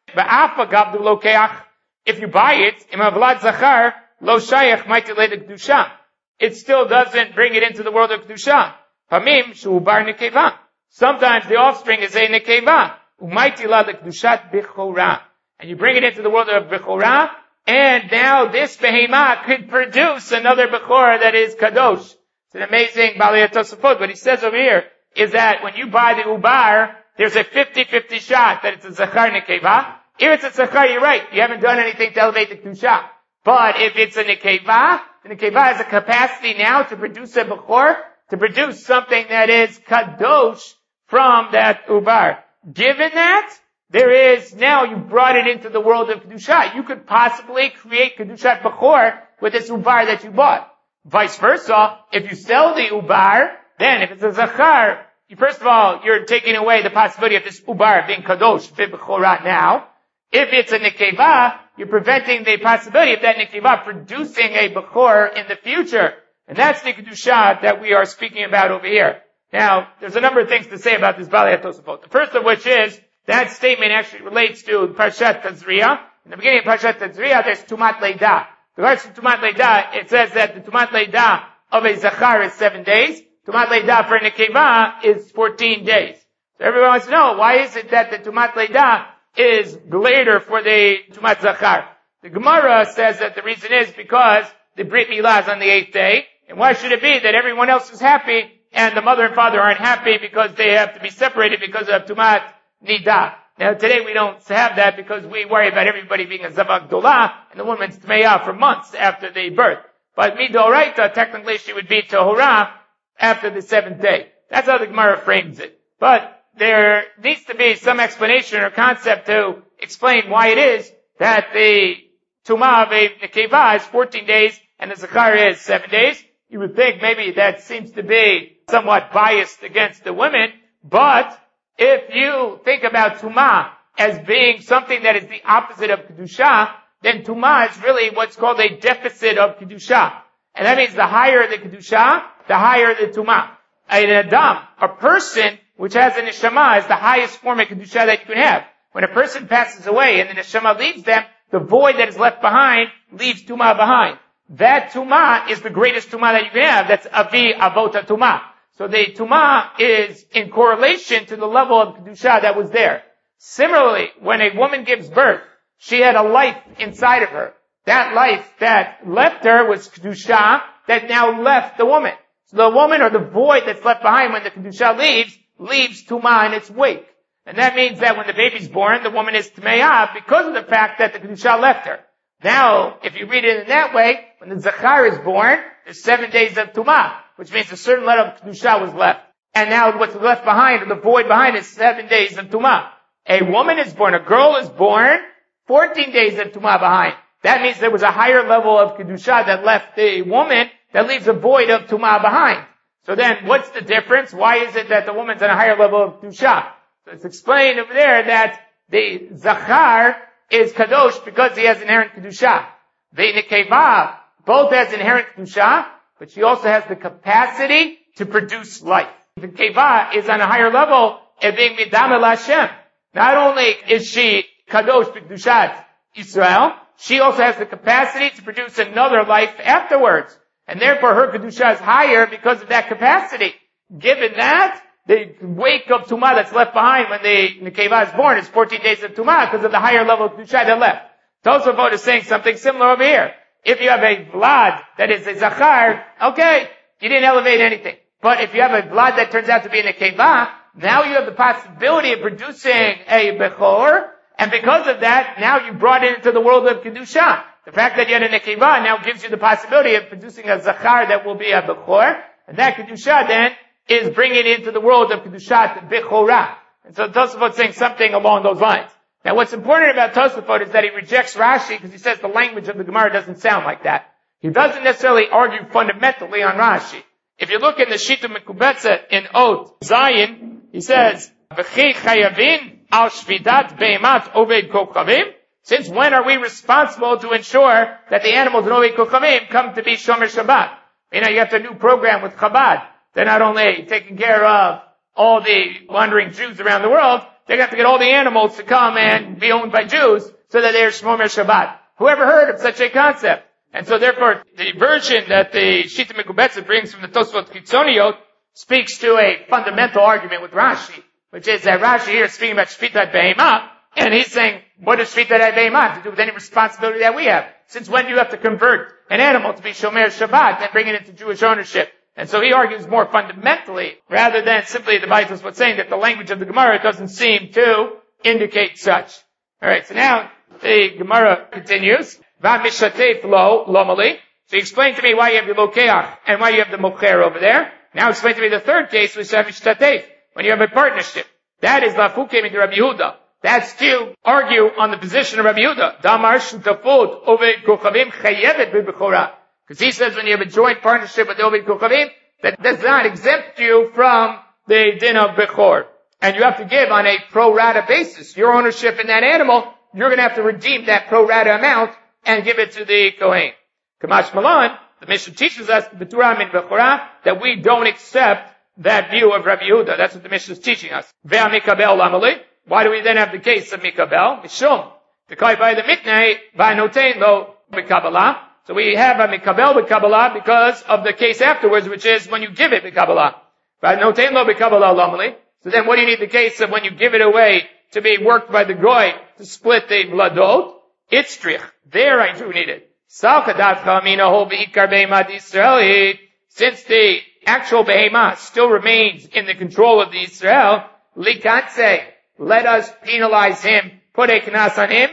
Ba'afa gavdu lokeach. If you buy it, im avlad zachar, lo shayach maitilei kedusha. It still doesn't bring it into the world of kedusha. Pamim shu bar nekeva. Sometimes the offspring is a nekeva. Umaitila lekdushat bichora. And you bring it into the world of bichora, and now this behemah could produce another bechor that is kadosh. It's an amazing Balei Tosafot. What he says over here is that when you buy the ubar, there's a fifty-fifty shot that it's a zachar nekeva. If it's a zachar, you're right. You haven't done anything to elevate the kedusha. But if it's a nekeva, the nekeva has a capacity now to produce a bechor, to produce something that is kadosh from that ubar. Given that, there is, now you brought it into the world of kedusha. You could possibly create kedushat bechor with this ubar that you bought. Vice versa, if you sell the ubar, then if it's a zachar, you, first of all, you're taking away the possibility of this ubar being kadosh b'bechorat now. If it's a nekeva, you're preventing the possibility of that nekeva producing a bechor in the future. And that's the kedusha that we are speaking about over here. Now, there's a number of things to say about this Balei Tosafot. The first of which is, that statement actually relates to Parshat Tazria. In the beginning of Parshat Tazria, there's Tumat Leida. In regards to Tumat Leida, it says that the Tumat Leida of a Zachar is seven days. Tumat Leida for a Nekeva is fourteen days. So everyone wants to know, why is it that the Tumat Leida is later for the Tumat Zachar? The Gemara says that the reason is because the Brit Milah is on the eighth day. And why should it be that everyone else is happy and the mother and father aren't happy because they have to be separated because of Tumat Nida? Now today we don't have that because we worry about everybody being a Zavak Dolah and the woman's Tmeya for months after the birth. But Midoraita, technically she would be Tahora after the seventh day. That's how the Gemara frames it. But there needs to be some explanation or concept to explain why it is that the Tumah of a Nekeva is fourteen days and the Zachar is seven days. You would think maybe that seems to be somewhat biased against the women, but if you think about Tumah as being something that is the opposite of Kedusha, then Tumah is really what's called a deficit of Kedusha. And that means the higher the Kedusha, the higher the Tumah. An Adam, a person which has an Neshama, is the highest form of Kedusha that you can have. When a person passes away and the Neshama leaves them, the void that is left behind leaves Tumah behind. That Tumah is the greatest Tumah that you can have. That's Avi Avota Tumah. So the Tumah is in correlation to the level of Kedusha that was there. Similarly, when a woman gives birth, she had a life inside of her. That life that left her was Kedusha that now left the woman. So the woman, or the void that's left behind when the Kedusha leaves, leaves Tumah in its wake. And that means that when the baby's born, the woman is Tmeya because of the fact that the Kedusha left her. Now, if you read it in that way, when the Zachar is born, there's seven days of Tumah, which means a certain level of Kedusha was left. And now what's left behind, or the void behind, is seven days of Tumah. A woman is born, a girl is born, fourteen days of Tumah behind. That means there was a higher level of Kedusha that left the woman, that leaves a void of Tumah behind. So then, what's the difference? Why is it that the woman's on a higher level of Kedusha? So it's explained over there that the Zachar is Kadosh because he has inherent Kedusha. The Nekeva both has inherent Kedusha, but she also has the capacity to produce life. The Nekeva is on a higher level of being Midam El Hashem. Not only is she Kadosh B'Kedushat Israel, she also has the capacity to produce another life afterwards. And therefore her Kedusha is higher because of that capacity. Given that, the wake of Tumah that's left behind when the Nekeva is born is fourteen days of Tumah because of the higher level of Kedusha that left. Tosafot is saying something similar over here. If you have a Vlad that is a Zachar, okay, you didn't elevate anything. But if you have a Vlad that turns out to be a Nekeva, now you have the possibility of producing a Bechor, and because of that, now you brought it into the world of Kedusha. The fact that you had a Nekeva now gives you the possibility of producing a Zachar that will be a Bechor, and that Kedusha then is bringing it into the world of Kedushat Bechorah. And so Tosafot is saying something along those lines. Now what's important about Tosafot is that he rejects Rashi because he says the language of the Gemara doesn't sound like that. He doesn't necessarily argue fundamentally on Rashi. If you look in the Shita Mekubetza in Ot Zion, he says, V'chi chayavin al shvidat be'emat oved kochavim. Since when are we responsible to ensure that the animals in Oved Kochavim come to be Shomer Shabbat? You know, you have a new program with Chabad. They're not only taking care of all the wandering Jews around the world, they're going to have to get all the animals to come and be owned by Jews so that they're Shomer Shabbat. Whoever heard of such a concept? And so therefore, the version that the Shita Mekubetza brings from the Tosfot Chitzoniot speaks to a fundamental argument with Rashi, which is that Rashi here is speaking about Shvitat Behemah, and he's saying, what does Shvitat Behemah have to do with any responsibility that we have? Since when do you have to convert an animal to be Shomer Shabbat and bring it into Jewish ownership? And so he argues more fundamentally, rather than simply the Bible is what's saying that the language of the Gemara doesn't seem to indicate such. Alright, so now the Gemara continues. Va mishatef lo lomali. So you explain to me why you have the lokeach and why you have the mocher over there. Now explain to me the third case, which is mishatef, when you have a partnership. That is lafuke mit Rabbi Yehuda. That's to argue on the position of Rabbi Yehuda. Damar shutafut oved kochavim chayevet b'bechora. Because he says when you have a joint partnership with the oved kochavim, that does not exempt you from the din of bechor. And you have to give on a pro rata basis. Your ownership in that animal, you're going to have to redeem that pro rata amount and give it to the Kohen. Kamash Malan, the Mishnah teaches us B'turah min bechora, that we don't accept that view of Rabbi Yehuda. That's what the Mishnah is teaching us. Ve'ah mikabel lamali. Why do we then have the case of mikabel? Mishum. The kai by the mitnei va'notein lo b'kabbalah. So we have a mikabel b'kabbalah because of the case afterwards, which is when you give it b'kabbalah. Va'notein lo b'kabbalah lamali. So then what do you need the case of when you give it away to be worked by the goy to split the vladot? Itztrich. There I do need it. Since the actual behemah still remains in the control of the Israel, likatse, let us penalize him, put a knas on him,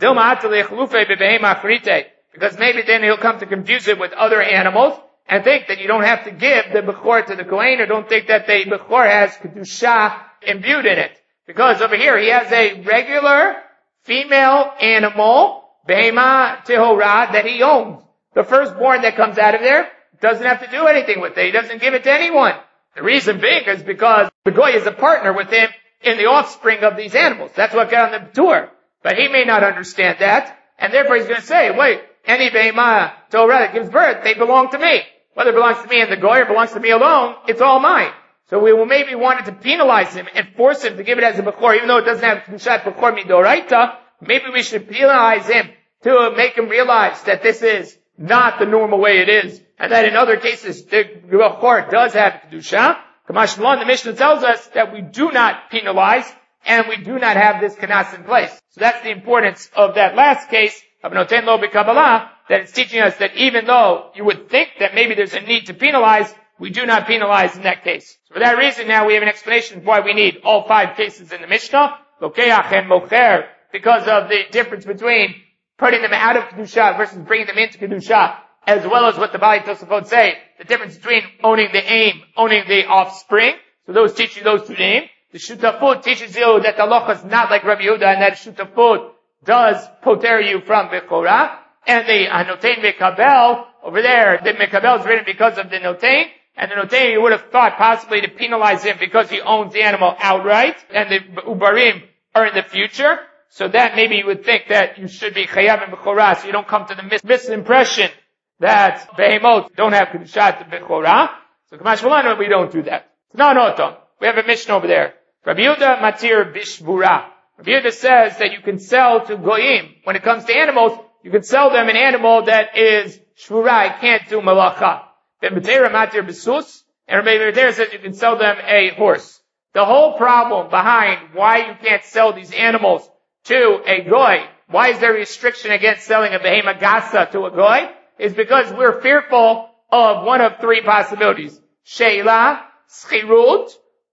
because maybe then he'll come to confuse it with other animals, and think that you don't have to give the bechor to the Kohen, or don't think that the bechor has kedusha imbued in it. Because over here he has a regular female animal, behemah tehorah, that he owns. The firstborn that comes out of there doesn't have to do anything with it. He doesn't give it to anyone. The reason being is because the goy is a partner with him in the offspring of these animals. That's what got on the tour. But he may not understand that, and therefore he's going to say, wait, any behemah tehorah that gives birth, they belong to me. Whether it belongs to me and the goy or belongs to me alone, it's all mine. So we will maybe wanted to penalize him and force him to give it as a bechor, even though it doesn't have kedushat bechor midoraita. Maybe we should penalize him to make him realize that this is not the normal way it is, and that in other cases the bechor does have kedusha. Kamash Malon, the Mishnah tells us that we do not penalize and we do not have this kanas in place. So that's the importance of that last case of noten lo b'kabbalah, that it's teaching us that even though you would think that maybe there's a need to penalize, we do not penalize in that case. So for that reason now we have an explanation of why we need all five cases in the Mishnah, lokeach and mocher, because of the difference between putting them out of kedusha versus bringing them into kedusha, as well as what the Bali Tosafot say, the difference between owning the aim, owning the offspring. So those teach you those two names. The shutafut teaches you that the halacha is not like Rabbi Yehuda, and that shutafut does poter you from bechora. And the anotein mekabel, over there, the mekabel is written because of the notein, and the notein you would have thought possibly to penalize him because he owns the animal outright, and the ubarim are in the future. So that maybe you would think that you should be chayav and bechorah, so you don't come to the mis- misimpression that behemot don't have kedushat to bechorah. So Kamash Malano, we don't do that. No, no, Tom. We have a Mishnah over there. Rabbi Yehuda matir bishvura. Rabbi Yehuda says that you can sell to goyim. When it comes to animals, you can sell them an animal that is shvura, it can't do malacha. Then B'teira matir b'sus, and Rabbi Yehuda says you can sell them a horse. The whole problem behind why you can't sell these animals to a goy, why is there a restriction against selling a behemah gasa to a goy, is because we're fearful of one of three possibilities. Sheila, schirut,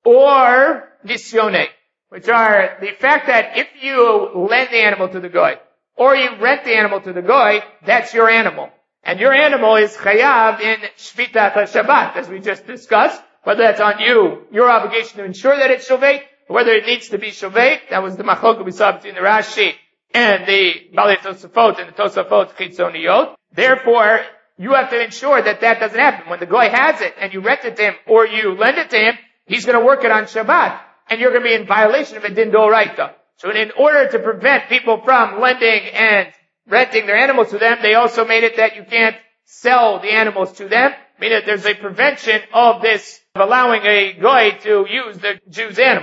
or nisyone, which are the fact that if you lend the animal to the goy, or you rent the animal to the goy, that's your animal. And your animal is chayav in shvitat ha-shabbat, as we just discussed, whether that's on you, your obligation to ensure that it's shovet, whether it needs to be shovet. That was the machloka we saw between the Rashi and the Bali Tosafot and the Tosafot Chitzoniot. Therefore, you have to ensure that that doesn't happen. When the goy has it and you rent it to him or you lend it to him, he's going to work it on Shabbat, and you're going to be in violation of a din d'oraita. So in order to prevent people from lending and renting their animals to them, they also made it that you can't sell the animals to them, meaning that there's a prevention of this, of allowing a goy to use the Jew's animal.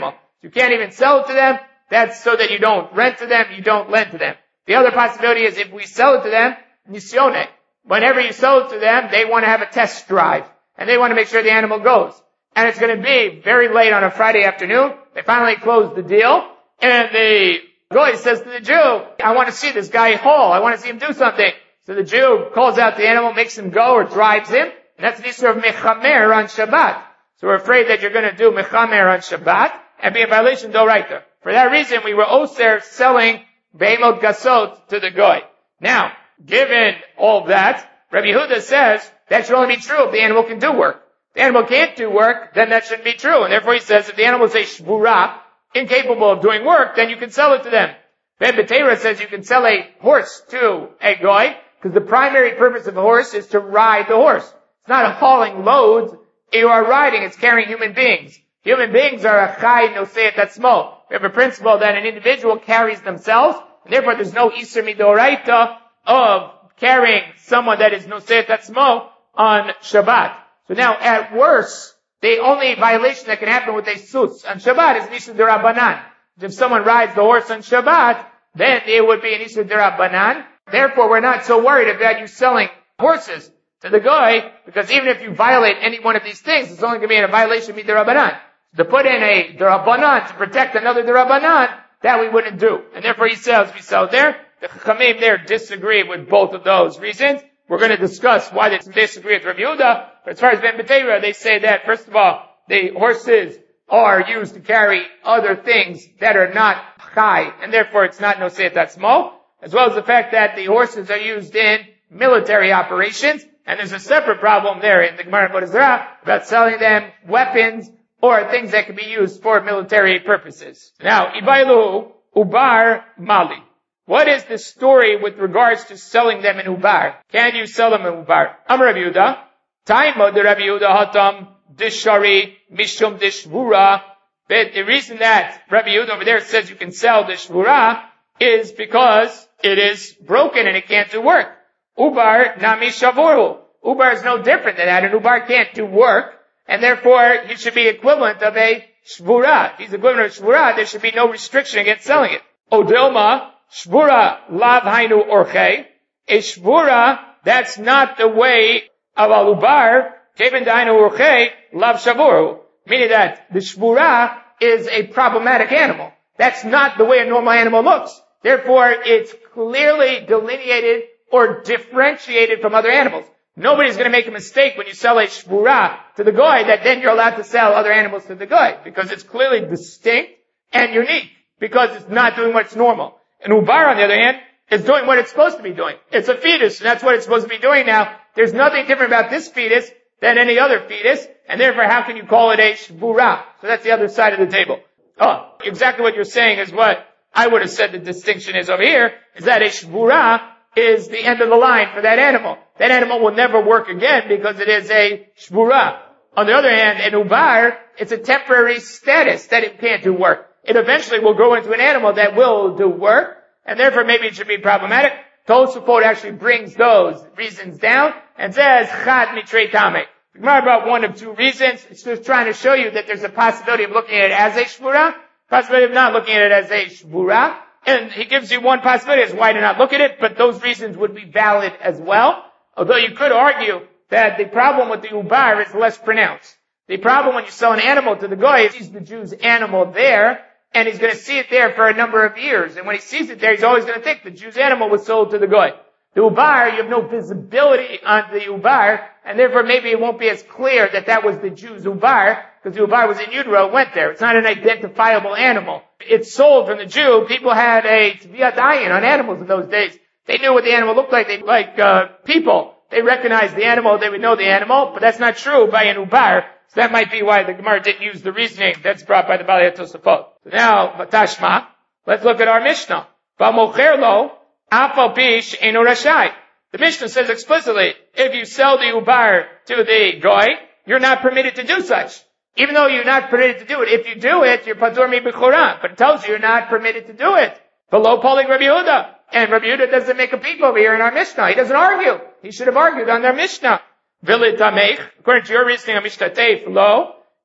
You can't even sell it to them. That's so that you don't rent to them, you don't lend to them. The other possibility is if we sell it to them, nisyone. Whenever you sell it to them, they want to have a test drive. And they want to make sure the animal goes. And it's going to be very late on a Friday afternoon. They finally close the deal. And the guy says to the Jew, I want to see this guy haul. I want to see him do something. So the Jew calls out the animal, makes him go or drives him. And that's the issue of mechamer on Shabbat. So we're afraid that you're going to do mechamer on Shabbat and be in violation d'oraita. For that reason, we were oser selling behemoth gasot to the goy. Now, given all that, Rabbi Yehuda says that should only be true if the animal can do work. If the animal can't do work, then that shouldn't be true. And therefore he says if the animal is a shvura, incapable of doing work, then you can sell it to them. Ben Betera says you can sell a horse to a goy, because the primary purpose of a horse is to ride the horse. It's not a hauling loads. You are riding, it's carrying human beings. Human beings are a chai noseit atzmo. We have a principle that an individual carries themselves, and therefore there's no iser midoraita of carrying someone that is noseit atzmo on Shabbat. So now, at worst, the only violation that can happen with a sus on Shabbat is an iser derabanan. If someone rides the horse on Shabbat, then it would be an iser derabanan. Therefore, we're not so worried about you selling horses to the guy, because even if you violate any one of these things, it's only going to be in a violation of derabanan. To put in a derabanan to protect another derabanan, that we wouldn't do. And therefore he says we sell there. The Chachamim there disagree with both of those reasons. We're going to discuss why they disagree with Rabbi Yehuda. But as far as Ben Betera, they say that, first of all, the horses are used to carry other things that are not chai, and therefore it's not noseit atzmo, as well as the fact that the horses are used in military operations, and there's a separate problem there in the Gemara Avodah Zarah about selling them weapons or things that can be used for military purposes. Now, Ibailu Ubar Mali. What is the story with regards to selling them in Ubar? Can you sell them in Ubar? Am Rabbi Yehuda. Taimo de Rabbi Yehuda hatam dishari mishum dishvura. But the reason that Rabbi Yehuda over there says you can sell dishvura is because it is broken and it can't do work. Ubar nami shavuru. Ubar is no different than that. An Ubar can't do work, and therefore he should be equivalent of a shvura. If he's equivalent of shvura, there should be no restriction against selling it. Odilma shvura lav hainu orche. A shvura, that's not the way of a ubar. Kevin dainu orche lav shavuru. Meaning that the shvura is a problematic animal. That's not the way a normal animal looks. Therefore, it's clearly delineated or differentiated from other animals. Nobody's going to make a mistake when you sell a shvura to the goy that then you're allowed to sell other animals to the goy, because it's clearly distinct and unique, because it's not doing what's normal. An ubar, on the other hand, is doing what it's supposed to be doing. It's a fetus, and that's what it's supposed to be doing now. There's nothing different about this fetus than any other fetus, and therefore how can you call it a shvura? So that's the other side of the table. Oh, exactly what you're saying is what I would have said the distinction is over here, is that a shvura is the end of the line for that animal. That animal will never work again because it is a shvura. On the other hand, an ubar, it's a temporary status that it can't do work. It eventually will grow into an animal that will do work, and therefore maybe it should be problematic. Tosafot actually brings those reasons down and says, chad mitrei tameh. The Gemara brought one of two reasons. It's just trying to show you that there's a possibility of looking at it as a shvura, possibility of not looking at it as a shvura. And he gives you one possibility as why to not look at it, but those reasons would be valid as well. Although you could argue that the problem with the ubar is less pronounced. The problem when you sell an animal to the goy is he's the Jew's animal there, and he's going to see it there for a number of years. And when he sees it there, he's always going to think the Jew's animal was sold to the goy. The ubar, you have no visibility on the ubar, and therefore maybe it won't be as clear that that was the Jew's ubar, because the ubar was in utero, went there. It's not an identifiable animal. It's sold from the Jew. People had a tviyat ayin on animals in those days. They knew what the animal looked like. They like uh, people. They recognized the animal. They would know the animal, but that's not true by an ubar. So that might be why the Gemara didn't use the reasoning that's brought by the Balei Tosafot. So now, Tashma, let's look at our Mishnah. V'mocherlo afal pish eno rashai. The Mishnah says explicitly, if you sell the ubar to the goy, you're not permitted to do such. Even though you're not permitted to do it, if you do it, you're patur mi b'chora. But it tells you you're not permitted to do it. Below polig Rabbi Yehuda. And Rabbi Yehuda doesn't make a peep over here in our Mishnah. He doesn't argue. He should have argued on their Mishnah. Vilid tamech, according to your reasoning of Mishnah Teif, lo,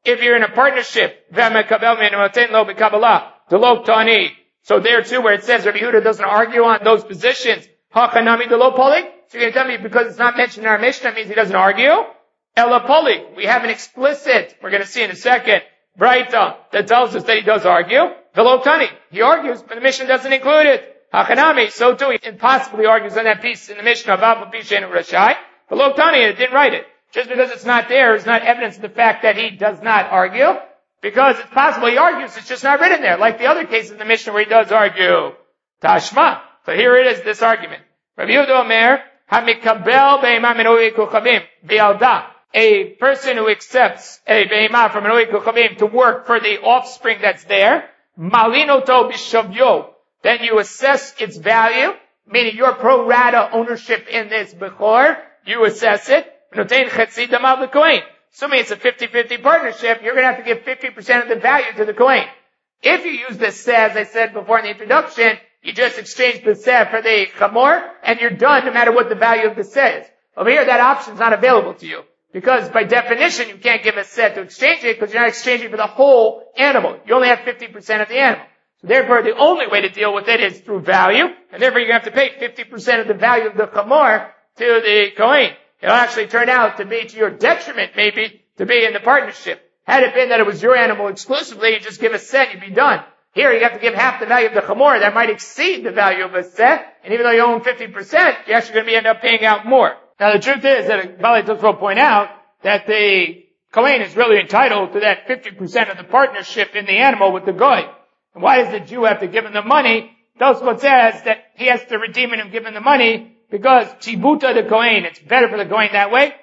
if you're in a partnership, so there too, where it says Rabbi Yehuda doesn't argue on those positions, so you're going to tell me because it's not mentioned in our Mishnah means he doesn't argue? Elapolik, we have an explicit, we're going to see in a second, Braita that tells us that he does argue. Velotani, he argues, but the Mishnah doesn't include it. Hachanami, so too, he impossibly argues on that piece in the Mishnah about Pishen and Rashai. Velotani, it didn't write it. Just because it's not there is not evidence of the fact that he does not argue. Because it's possible he argues, it's just not written there. Like the other cases in the Mishnah where he does argue. Tashma. So here it is, this argument. Rabbi Yehuda Omer, Hamikabel be'imah min oi kochavim, bi'alda. A person who accepts a be'imah from an oi kochavim to work for the offspring that's there, malinoto b'shavyo. Then you assess its value, meaning your pro rata ownership in this bechor, you assess it, notein chetzi damav l'kohen. Assuming it's a fifty-fifty partnership, you're going to have to give fifty percent of the value to the kohen. If you use the seh, as I said before in the introduction, you just exchange the seh for the chamor, and you're done no matter what the value of the seh is. Over here, that option is not available to you. Because by definition, you can't give a seh to exchange it, because you're not exchanging for the whole animal. You only have fifty percent of the animal. So therefore, the only way to deal with it is through value, and therefore you're going to have to pay fifty percent of the value of the chamor to the kohen. It'll actually turn out to be to your detriment, maybe, to be in the partnership. Had it been that it was your animal exclusively, you just give a seh, you'd be done. Here, you have to give half the value of the chamor. That might exceed the value of a seh, and even though you own fifty percent, you're actually going to be end up paying out more. Now, the truth is that Bali Tosfos will point out that the kohen is really entitled to that fifty percent of the partnership in the animal with the goy. And why does the Jew have to give him the money? Tosfos says that he has to redeem it and give him the money because chibuta the kohen, it's better for the kohen that way.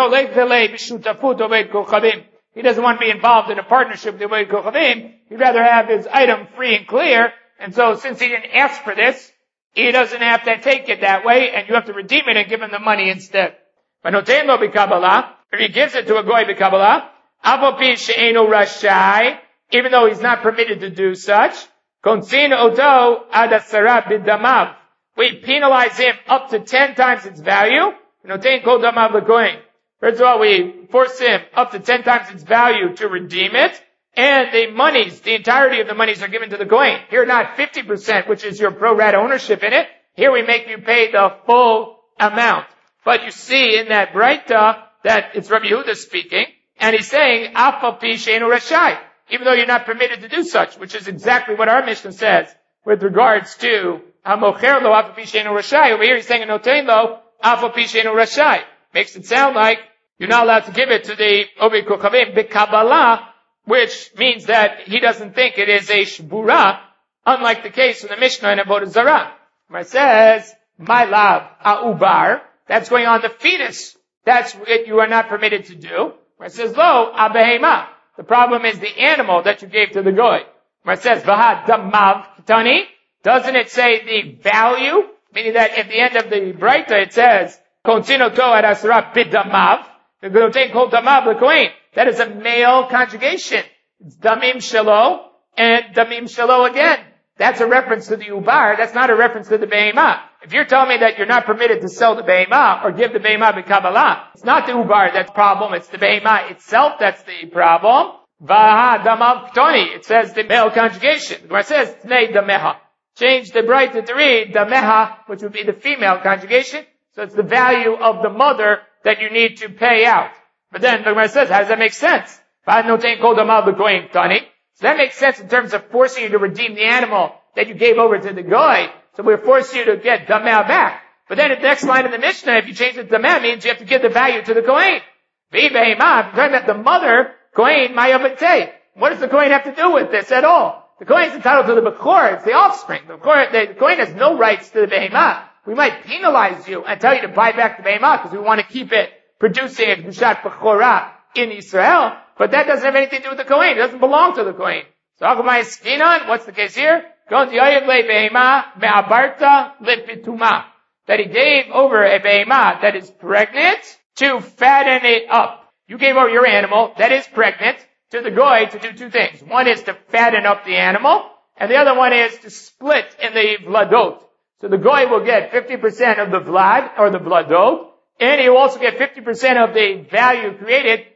He doesn't want to be involved in a partnership with the Oved Kochavim. He'd rather have his item free and clear. And so since he didn't ask for this, he doesn't have to take it that way, and you have to redeem it and give him the money instead. But notein lo b'kabbalah, if he gives it to a goy b'kabbalah, avo pi she'enu rashai, even though he's not permitted to do such, konsin oto ad asara b'damav. We penalize him up to ten times its value. Notein kol damav l'goyin. First of all, we force him up to ten times its value to redeem it, and the monies, the entirety of the monies are given to the kohen. Here, not fifty percent, which is your pro rata ownership in it. Here we make you pay the full amount. But you see in that Braita that it's Rabbi Yehuda speaking, and he's saying, Afa pi she'enu rashai, even though you're not permitted to do such, which is exactly what our Mishnah says with regards to Hamocher lo Afa pi she'enu rashai. Over here he's saying, Notein lo Afa pi she'enu rashai. Makes it sound like you're not allowed to give it to the Oved Kochavim b'kabbalah, which means that he doesn't think it is a shbura, unlike the case in the Mishnah in Avodah Zarah, where it says, my love, a'ubar, that's going on the fetus. That's what you are not permitted to do. Where it says, lo, abehema, the problem is the animal that you gave to the goy. Where it says, v'ha damav kitani, doesn't it say the value? Meaning that at the end of the Braita it says, Kontino to ad asra bidamav. That is a male conjugation. It's damim shelo and damim shelo again. That's a reference to the ubar. That's not a reference to the be'emah. If you're telling me that you're not permitted to sell the be'emah or give the be'emah b'kabbalah, it's not the ubar that's the problem. It's the be'emah itself that's the problem. Vaha damav ktoni. It says the male conjugation. Where it says tnei dameha. Change the Braita to read dameha, which would be the female conjugation. So it's the value of the mother that you need to pay out. But then the Gemara says, how does that make sense? So that makes sense in terms of forcing you to redeem the animal that you gave over to the goy. So we're forcing you to get dameh back. But then in the next line in the Mishnah, if you change it to dameh, means you have to give the value to the kohen. If you're talking about the mother, kohen mayavate. What does the kohen have to do with this at all? The kohen is entitled to the bechor. It's the offspring. The kohen has no rights to the behemah. We might penalize you and tell you to buy back the behemah because we want to keep it producing a Kedushat Bechorah in Israel, but that doesn't have anything to do with the Kohen. It doesn't belong to the Kohen. So Akamai Skinan, what's the case here? That he gave over a behemah that is pregnant to fatten it up. You gave over your animal that is pregnant to the goy to do two things. One is to fatten up the animal, and the other one is to split in the vladot. So the goy will get fifty percent of the vlad, or the vladot, and he will also get fifty percent of the value created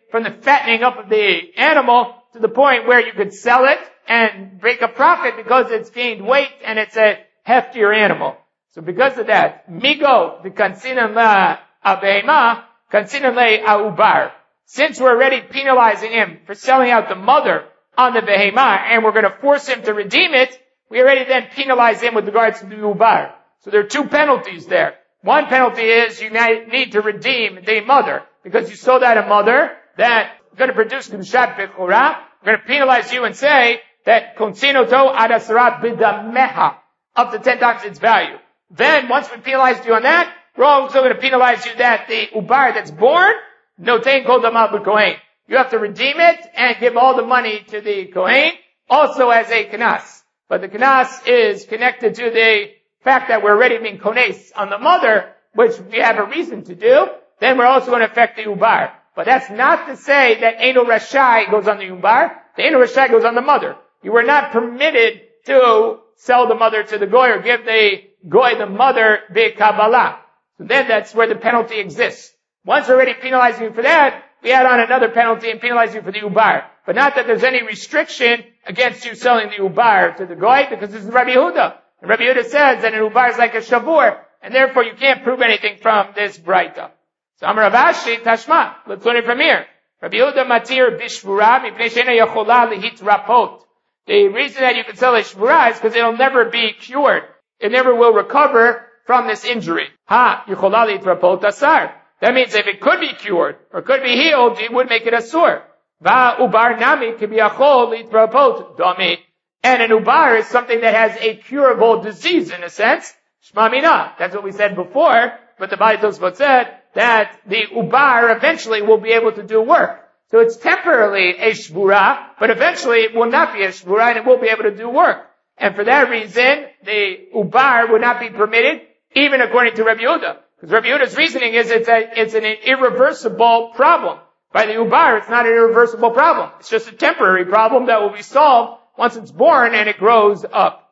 from the fattening up of the animal to the point where you could sell it and make a profit because it's gained weight and it's a heftier animal. So because of that, migo the kansinan la abehema, kansinan le aubar. Since we're already penalizing him for selling out the mother on the behema, and we're going to force him to redeem it, we already then penalize him with regards to the ubar. So there are two penalties there. One penalty is you need to redeem the mother, because you sold out a mother that's going to produce kedushat bechorah. We're going to penalize you and say that konsino to ad asara bidameha, up to ten times its value. Then, once we penalized you on that, we're also going to penalize you that the ubar that's born, notein kol damav b'kohen. You have to redeem it and give all the money to the kohen, also as a kanas. But the kanas is connected to the fact that we're already being kones on the mother, which we have a reason to do. Then we're also going to affect the ubar. But that's not to say that Eino Rashai goes on the ubar. The Eino Rashai goes on the mother. You were not permitted to sell the mother to the goy or give the goy the mother be'kabbalah. So then that's where the penalty exists. Once we're already penalizing you for that, we add on another penalty and penalize you for the ubar. But not that there's any restriction against you selling the ubar to the goy, because this is Rabbi Yehuda. And Rabbi Yehuda says that an ubar is like a shavur, and therefore you can't prove anything from this braita. So Amar Rav Ashi, Tashma, let's learn it from here. Rabbi Yehuda matir bishvura mipnei she'ena yachola lihitrapot. The reason that you can sell a shvura is because it'll never be cured. It never will recover from this injury. Ha, yachola lihitrapot asar. That means if it could be cured, or could be healed, it would make it asur. Va ubar nami kibiyachol lihitrapot dami. And an ubar is something that has a curable disease in a sense. Shma mina. That's what we said before, but the Baalei Tosfot said that the ubar eventually will be able to do work. So it's temporarily a shvura, but eventually it will not be a shvura and it will be able to do work. And for that reason, the ubar would not be permitted, even according to Rabbi Yehuda. Because Rabbi Yehuda's reasoning is it's a, it's an irreversible problem. By the ubar, it's not an irreversible problem. It's just a temporary problem that will be solved once it's born and it grows up.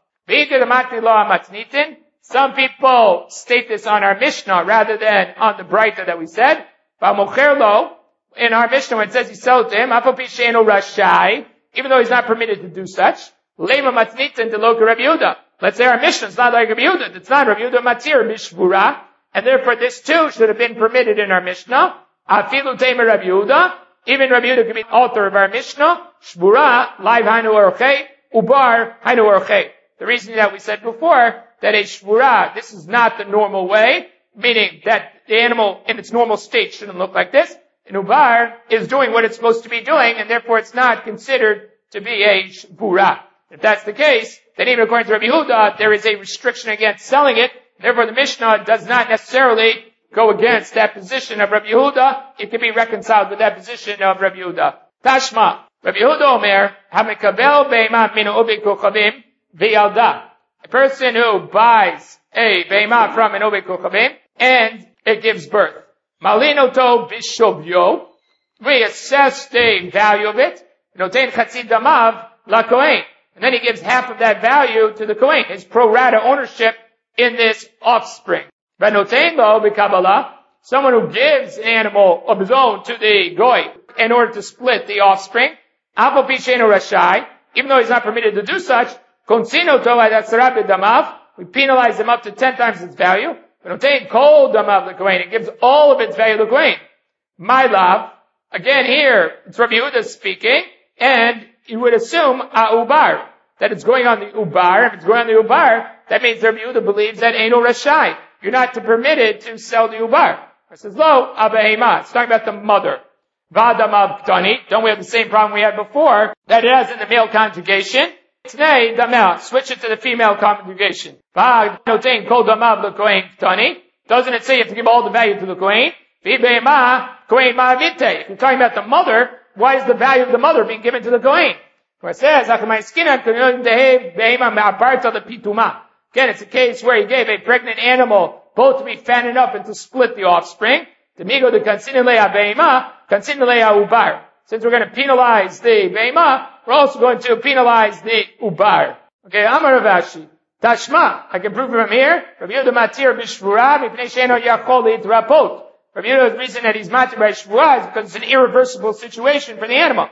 Some people state this on our Mishnah rather than on the Braita that we said. In our Mishnah, when it says he sold to him, even though he's not permitted to do such, let's say our Mishnah is not like Rabbi Yehuda. It's not Rabbi Yehuda matir bishvura, and therefore this too should have been permitted in our Mishnah. Afilu temer Rabbi Yehuda, even Rabbi Yehuda could be the author of our Mishnah. Shvura, live hainu orchei, ubar hainu orchei. The reason that we said before, that a shvura, this is not the normal way, meaning that the animal in its normal state shouldn't look like this. An ubar is doing what it's supposed to be doing, and therefore it's not considered to be a shvura. If that's the case, then even according to Rabbi Yehuda, there is a restriction against selling it. Therefore the Mishnah does not necessarily go against that position of Rabbi Yehuda. It can be reconciled with that position of Rabbi Yehuda. Tashma, Rabbi Yehuda Omer, hamekabel be'ema minu ubi kochavim v'yalda. A person who buys a be'ema from an ubi kochavim and it gives birth. Malinoto bishovyo. We assess the value of it. Notein chatzid damav la kohen. And then he gives half of that value to the kohen, his pro rata ownership in this offspring. But notein lo b'kabbalah, someone who gives an animal of his own to the goy in order to split the offspring, aval pi she'eino rashai, even though he's not permitted to do such, konsino to ad asara b'damav, we penalize him up to ten times its value. But notein kol damav l'kohen, it gives all of its value to the kohen. My love, again here, it's Rabbi Yehuda speaking, and you would assume a ubar, that it's going on the ubar. If it's going on the ubar, that means Rabbi Yehuda believes that eino rashai. You're not to permitted to sell the ubar. It says, lo, abehema. It's talking about the mother. V'adamav ktani. Don't we have the same problem we had before, that it has in the male conjugation? Today, damel. Switch it to the female conjugation. V'notein kol damav l'kohen ktani. Doesn't it say you have to give all the value to the kohen? V'behema kohen ma'avite. If you're talking about the mother, why is the value of the mother being given to the kohen? Where it says, again, it's a case where he gave a pregnant animal both to be fattened up and to split the offspring. Since we're going to penalize the be'ema, we're also going to penalize the ubar. Okay, Amar Rav Ashi. Tashma, I can prove from here. Rabbi Yehuda matir b'shvura mipnei she'eino yachol litrapot. Rabbi Yehuda's reason that he's matir by shvua is because it's an irreversible situation for the animal.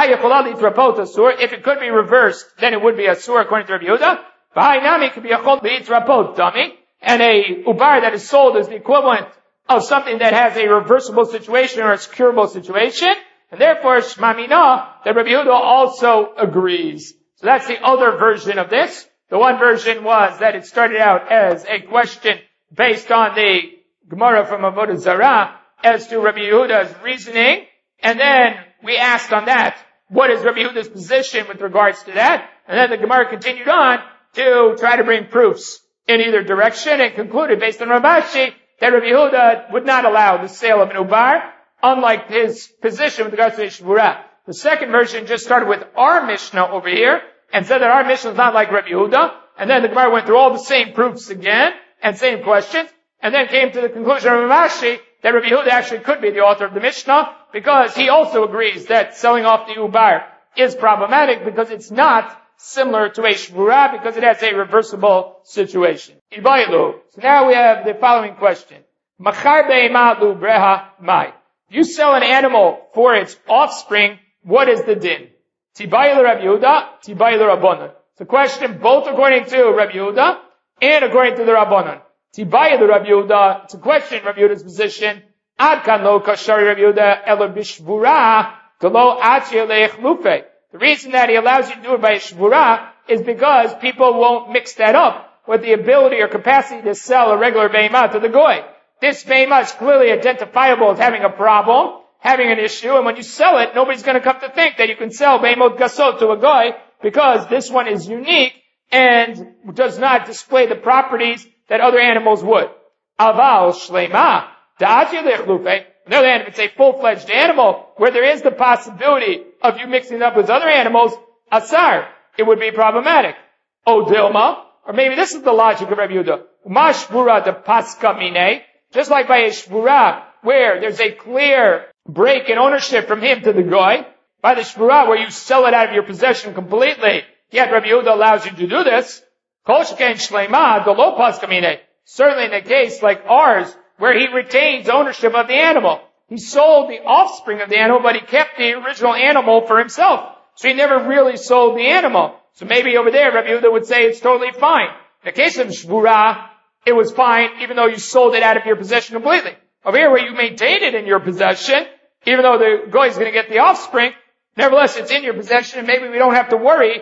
If it could be reversed, then it would be a sur according to Rabbi Yehuda. V'hainami could be a chol b'yitrapot dummy, and a ubar that is sold is the equivalent of something that has a reversible situation or a curable situation, and therefore shmamina that Rabbi Yehuda also agrees. So that's the other version of this. The one version was that it started out as a question based on the Gemara from Avodah Zarah as to Rabbi Yehuda's reasoning, and then we asked on that, what is Rabbi Yehuda's position with regards to that? And then the Gemara continued on to try to bring proofs in either direction and concluded based on Rav Ashi that Rabbi Yehuda would not allow the sale of an ubar, unlike his position with regards to the shvura. The second version just started with our Mishnah over here and said that our Mishnah is not like Rabbi Yehuda, and then the Gemara went through all the same proofs again and same questions, and then came to the conclusion of Rav Ashi that Rabbi Yehuda actually could be the author of the Mishnah, because he also agrees that selling off the ubar is problematic because it's not similar to a shvura because it has a reversible situation. So now we have the following question. Machar be'ema lu breha mai. You sell an animal for its offspring, what is the din? Tibayil Rabbi Yehuda, Tibayil Rabbanan. It's a question both according to Rabbi Yehuda and according to the Rabbanan. Tibayil Rabbi Yehuda, it's a question Rabbi Yehuda's position. Ad kan lo kashari Rabbi Yehuda elo bishvura kalo atye leich. The reason that he allows you to do it by a shvura is because people won't mix that up with the ability or capacity to sell a regular beimah to the goy. This beimah is clearly identifiable as having a problem, having an issue, and when you sell it, nobody's going to come to think that you can sell beimot gasot to a goy because this one is unique and does not display the properties that other animals would. Aval shleima da'atye leich. On the other hand, if it's a full-fledged animal, where there is the possibility of you mixing it up with other animals, asar, it would be problematic. O dilma, or maybe this is the logic of Rabbi Yehuda. Uma shvura de paska mine, just like by a shvura, where there's a clear break in ownership from him to the goy, by the shvura, where you sell it out of your possession completely, yet Rabbi Yehuda allows you to do this, kol sheken shleima de lo paska mine. Certainly in a case like ours, where he retains ownership of the animal. He sold the offspring of the animal, but he kept the original animal for himself. So he never really sold the animal. So maybe over there, Rabbi Yehuda would say it's totally fine. In the case of shvura, it was fine, even though you sold it out of your possession completely. Over here, where you maintain it in your possession, even though the goy is going to get the offspring, nevertheless, it's in your possession, and maybe we don't have to worry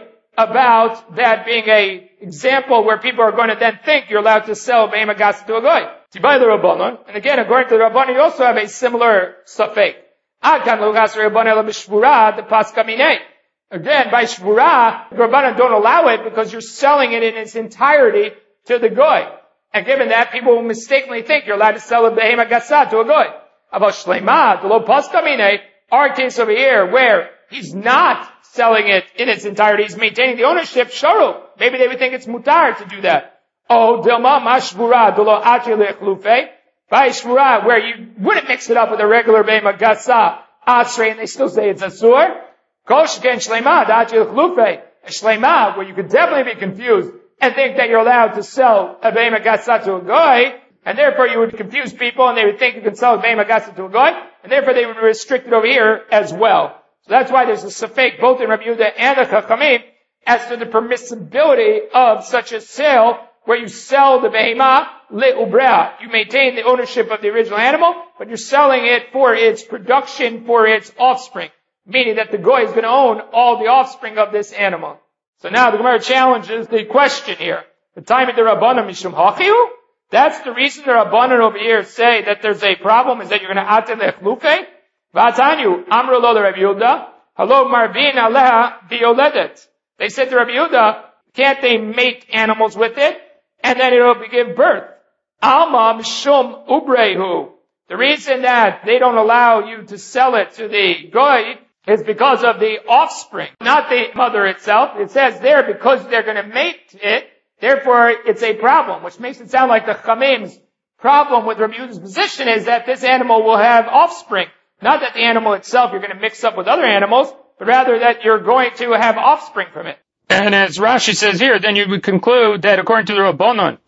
about that being a example where people are going to then think you're allowed to sell be'ema gasa to a goy. Tibai the Rabbanon, and again, according to the Rabbanon, you also have a similar suffix. Adkan lugas Rabbanon la b'shvura the paska minei. Again, by shvura, the Rabbanon don't allow it because you're selling it in its entirety to the goy. And given that, people will mistakenly think you're allowed to sell a be'ema gasa to a goy. About shleima, the lo paska minei, our case over here, where he's not selling it in its entirety, he's maintaining the ownership, sharu. Maybe they would think it's mutar to do that. Oh, dilma mashvura dolo atye leich. By shvura, where you wouldn't mix it up with a regular be'ema gasa, asrei, and they still say it's asur. Kol sheken shleima atye leich. A shleima, where you could definitely be confused and think that you're allowed to sell a be'ema gasa to a goy, and therefore you would confuse people and they would think you can sell a be'ema gasa to a goy, and therefore they would restrict it over here as well. So that's why there's a suffix both in Rabbi Yehuda and the Chachamim as to the permissibility of such a sale where you sell the behemah le'ubrea. You maintain the ownership of the original animal, but you're selling it for its production, for its offspring. Meaning that the goy is going to own all the offspring of this animal. So now the Gemara challenges the question here. The time of the Rabbanan mishum hachiu? That's the reason the Rabbanan over here say that there's a problem, is that you're going to atel lechlufe. V'atanyu, amru lo Rabbi Yehuda, halo marvin aleha v'yoledet. They said to Rabbi Yehuda, can't they mate animals with it? And then it'll give birth. Alma mishum ubrehu. The reason that they don't allow you to sell it to the goy is because of the offspring, not the mother itself. It says there, because they're going to mate it, therefore it's a problem, which makes it sound like the Chamim's problem with Rabbi Yehuda's position is that this animal will have offspring. Not that the animal itself you're going to mix up with other animals, but rather that you're going to have offspring from it. And as Rashi says here, then you would conclude that according to the Rabbanon,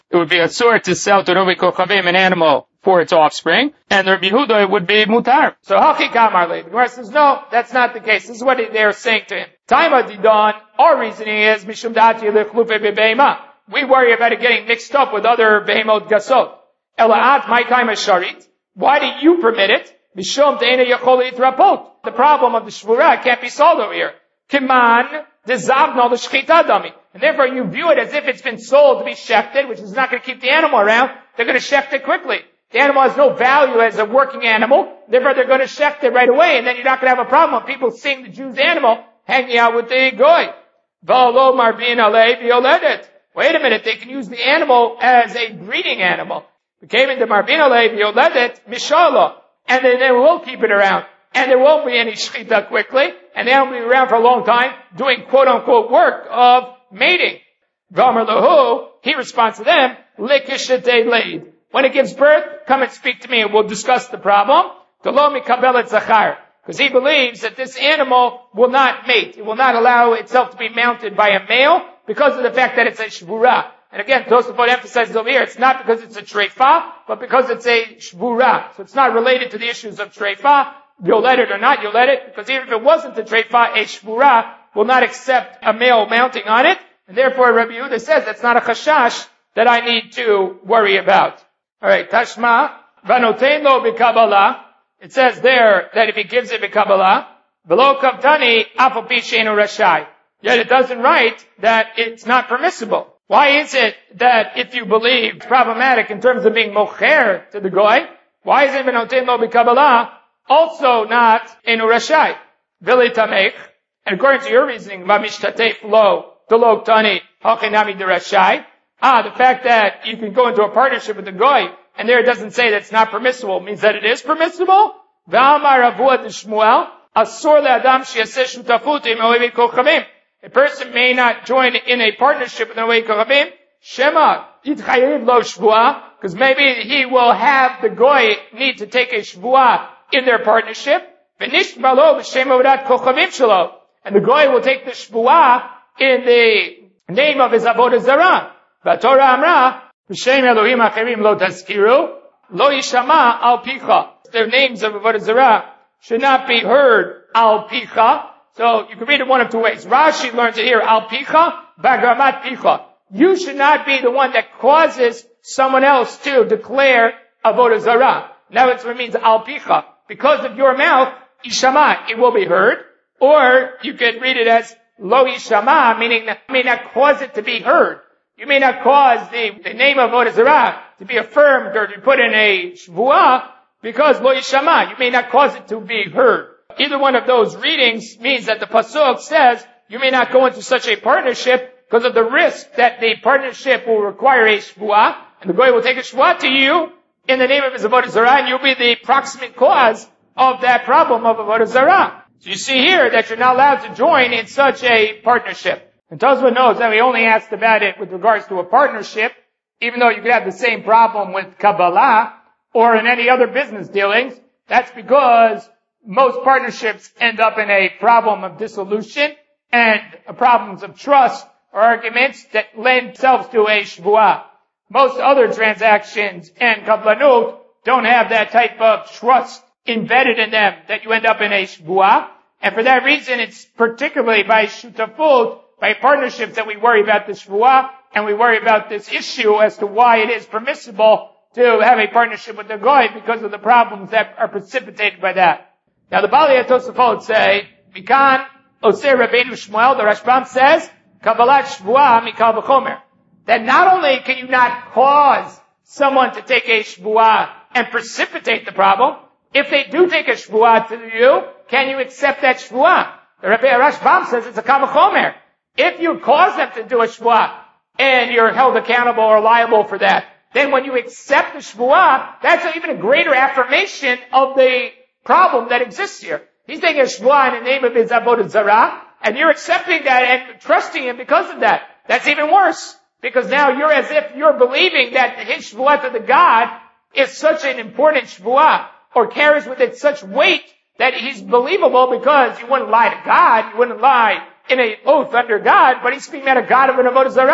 it would be a sword to sell to Rabbi Kochavim an animal for its offspring, and the Rabbi Yehuda it would be mutar. So Hachi Kamar Le. The Gemara says, no, that's not the case. This is what they're saying to him. Taima Didon, our reasoning is, Mishum Dati Lechlufe Bebeima. We worry about it getting mixed up with other Behemot Gasot. Ela'at, my time is Sharit. Why do you permit it? Mishum Teina Yachol Yitrapot. The problem of the Shvura can't be solved over here. Kiman, Dezavno L'Shchita Dami. And therefore you view it as if it's been sold to be shechted, which is not going to keep the animal around. They're going to shecht it quickly. The animal has no value as a working animal. Therefore they're going to shecht it right away, and then you're not going to have a problem with people seeing the Jew's animal hanging out with the goy. V'alo Marbin Alei V'yoledet. Wait a minute, they can use the animal as a breeding animal. We came into Marbin Alei V'yoledet Mishala. And then they will keep it around. And there won't be any shechita quickly. And they'll be around for a long time doing quote unquote work of mating. V'amar lahu, he responds to them, Likishete leid. When it gives birth, come and speak to me and we'll discuss the problem. Tolo mikabel et zachar. Because he believes that this animal will not mate. It will not allow itself to be mounted by a male because of the fact that it's a shvura. And again, Tosafot emphasizes over here, it's not because it's a treifa, but because it's a shvura. So it's not related to the issues of treifa. You'll let it or not, you'll let it. Because even if it wasn't a treifa, a shvura will not accept a male mounting on it. And therefore, Rabbi Yehuda says that's not a chashash that I need to worry about. Alright, Tashma, Vanotein lo b'Kabbalah. It says there that if he gives it b'Kabbalah, V'lo kavtani afal pi she'enu rashai. Yet it doesn't write that it's not permissible. Why is it that if you believe it's problematic in terms of being mocher to the goy, why is it Vanotein lo b'Kabbalah also not enu rashai? V'li tamech. And according to your reasoning, V'mishtatef lo d'lo ktani hachinami d'rashai. Ah, the fact that you can go into a partnership with the goy, and there it doesn't say that it's not permissible, means that it is permissible? V'amar Ravua d'Shmuel, asur le'adam she'yaseh shutafut im oevei kochavim. A person may not join in a partnership with an oevei kochavim. Shema, yitchayev lo shvua, because maybe he will have the goy need to take a shvua in their partnership. V'nishma lo b'shem avodat kochavim shelo. And the goy will take the shvua in the name of his avodah zarah. V'Torah amra, V'shem Elohim acherim lo tazkiru, lo yishama al picha. The names of avodah zarah should not be heard al picha. So you can read it one of two ways. Rashi learns it here, al picha, bagramat picha. You should not be the one that causes someone else to declare avodah zarah. Now that's what it means al picha. Because of your mouth, yishama, it will be heard. Or you could read it as lo yishama, meaning that you may not cause it to be heard. You may not cause the, the name of avodah zarah to be affirmed or to be put in a shvuah because lo yishama. You may not cause it to be heard. Either one of those readings means that the pasuk says you may not go into such a partnership because of the risk that the partnership will require a shvuah, and the goy will take a shvuah to you in the name of his avodah zarah, and you'll be the proximate cause of that problem of avodah zarah. So you see here that you're not allowed to join in such a partnership. And Tosfot knows that we only asked about it with regards to a partnership, even though you could have the same problem with Kabbalah or in any other business dealings. That's because most partnerships end up in a problem of dissolution and problems of trust or arguments that lend themselves to a shvuah. Most other transactions and kablanut don't have that type of trust embedded in them that you end up in a shvuah. And for that reason, it's particularly by shutafut, by partnerships, that we worry about the shvuah, and we worry about this issue as to why it is permissible to have a partnership with the goy because of the problems that are precipitated by that. Now the Bali Tosafot say, Mikan Oseh Rabbeinu Shmuel, the Rashbam says, Kabbalat shvuah mikal v'chomer. That not only can you not cause someone to take a shvuah and precipitate the problem, if they do take a shvuah to you, can you accept that shvuah? The Rabbi Rashbam says it's a kal v'chomer. If you cause them to do a shvuah, and you're held accountable or liable for that, then when you accept the shvuah, that's even a greater affirmation of the problem that exists here. He's taking a shvuah in the name of his avodah zarah, and you're accepting that and trusting him because of that. That's even worse, because now you're as if you're believing that his shvuah to the God is such an important shvuah, or carries with it such weight that he's believable because you wouldn't lie to God, you wouldn't lie in an oath under God, but he's speaking about a God of an avodah zarah.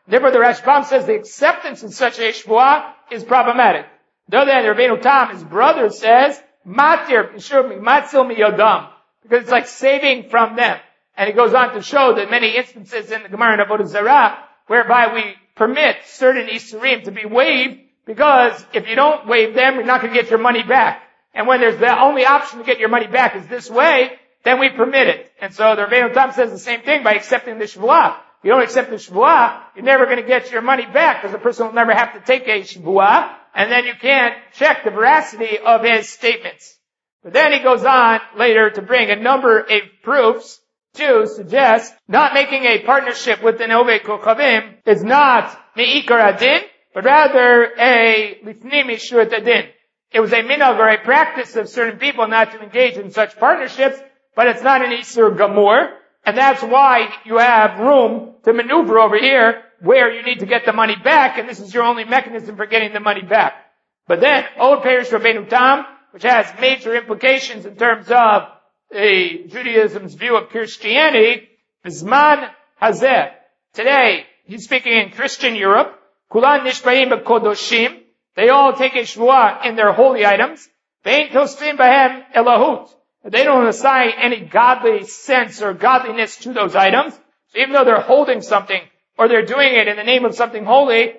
Therefore, the Rashbam says the acceptance of such a shvuah is problematic. The other hand, Rabbeinu Tam, his brother, says, matir, matzil miyodam, because it's like saving from them. And he goes on to show that many instances in the Gemara and Avodah Zarah, whereby we permit certain Isurim to be waived, because if you don't waive them, you're not going to get your money back. And when there's the only option to get your money back is this way, then we permit it. And so the Rabbeinu Tam says the same thing by accepting the shvuah. If you don't accept the shvuah, you're never going to get your money back, because the person will never have to take a shvuah, and then you can't check the veracity of his statements. But then he goes on later to bring a number of proofs to suggest not making a partnership with the Ovei Kochavim is not me'ikar adin, but rather a lifnim ishurat adin. It was a minhag or a practice of certain people not to engage in such partnerships, but it's not an isur gamur, and that's why you have room to maneuver over here where you need to get the money back, and this is your only mechanism for getting the money back. But then, Old Parish Rabbeinu Tam, which has major implications in terms of the Judaism's view of Christianity, Zman Hazeh. Today, he's speaking in Christian Europe. Kulan nishbaim b'kodoshim. They all take a shvuah in their holy items. Ve'in tosfim bahem elahut. They don't assign any godly sense or godliness to those items. So even though they're holding something, or they're doing it in the name of something holy,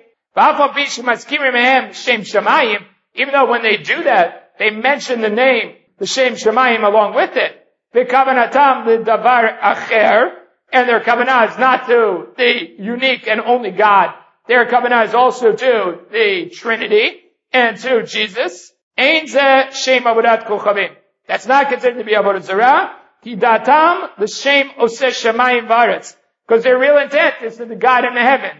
even though when they do that, they mention the name, the Shem Shemayim along with it. And their kavanah is not to the unique and only God. Their kavanah is also to the Trinity and to Jesus. That's not considered to be avodah zarah. Hidatam l'shem oseh shemayim v'aretz, because their real intent is to the God in the heavens.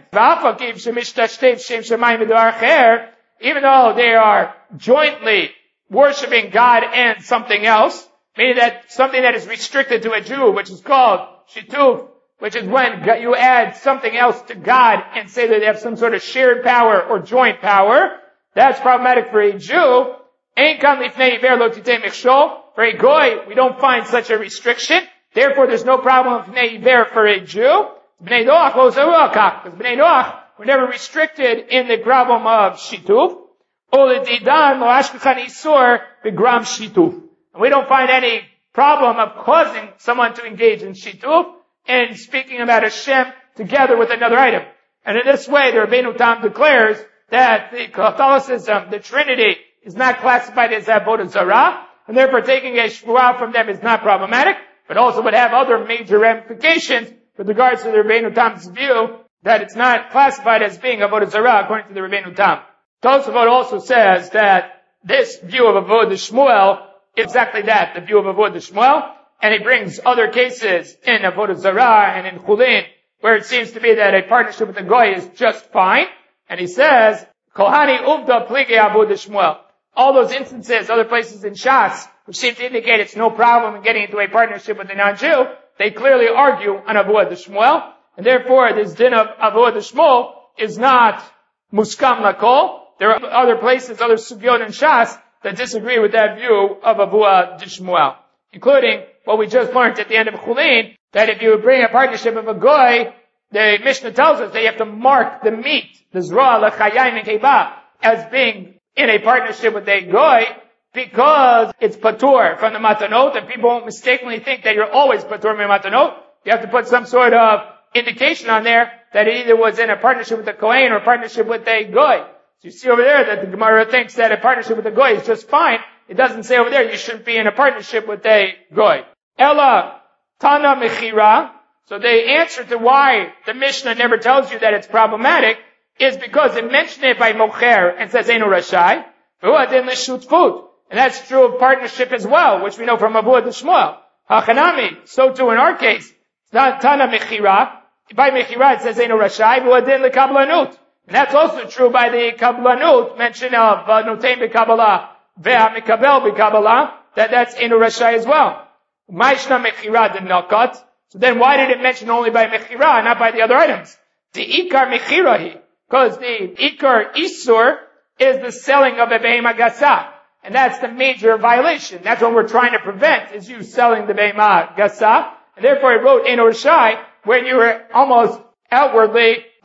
Even though they are jointly worshiping God and something else, meaning that something that is restricted to a Jew, which is called shituf, which is when you add something else to God and say that they have some sort of shared power or joint power, that's problematic for a Jew. For a goy, we don't find such a restriction. Therefore, there's no problem of Bnei Iver for a Jew. Bnei Noach lo zeru akach, because Bnei Noach were never restricted in the problem of shituf. Oledidan lo ashkechan isur begram shituf. And we don't find any problem of causing someone to engage in shituf and speaking about Hashem together with another item. And in this way, the Rabbeinu Tam declares that the Catholicism, the Trinity, is not classified as avodah zarah, and therefore taking a shvuah from them is not problematic, but also would have other major ramifications with regards to the Rabbeinu Tam's view that it's not classified as being avodah zarah according to the Rabbeinu Tam. Tosafot also says that this view of avodah Shmuel is exactly that, the view of avodah Shmuel, and he brings other cases in avodah zarah and in chulin where it seems to be that a partnership with a goy is just fine, and he says, Kohani uvda plige avodah Shmuel. All those instances, other places in Shas, which seem to indicate it's no problem in getting into a partnership with a non-Jew, they clearly argue on avodah Shmuel, and therefore this din of avodah Shmuel is not muskam lakol. There are other places, other sugyot in Shas, that disagree with that view of avodah Shmuel, including what we just learned at the end of Chulin, that if you bring a partnership of a goy, the Mishnah tells us that you have to mark the meat, the zra l'chayim keba, as being in a partnership with a goy, because it's patur from the matanot, and people won't mistakenly think that you're always patur from the matanot. You have to put some sort of indication on there that it either was in a partnership with a kohen or a partnership with a goy. So you see over there that the Gemara thinks that a partnership with a goy is just fine. It doesn't say over there you shouldn't be in a partnership with a goy. Ella tana mechira. So the answer to why the Mishnah never tells you that it's problematic is because it mentioned it by mocher and says Einu Rashai, and that's true of partnership as well, which we know from avodah Shmuel. Hachanami, so too in our case, Tana Mechira, by Mechira it says Einu Rashai, v'uadin lekablanut, and that's also true by the kablanut mention of notein b'kabbalah ve'amikabel b'kabbalah, that that's Einu Rashai as well. Ma'ishna Mechira de nakat. So then why did it mention only by Mechira and not by the other items? The ikar Mechirahi. Because the Ikar Isur is the selling of a Behema Gasa. And that's the major violation. That's what we're trying to prevent, is you selling the Behema Gasa. And therefore he wrote Einu Rashai when you were almost outwardly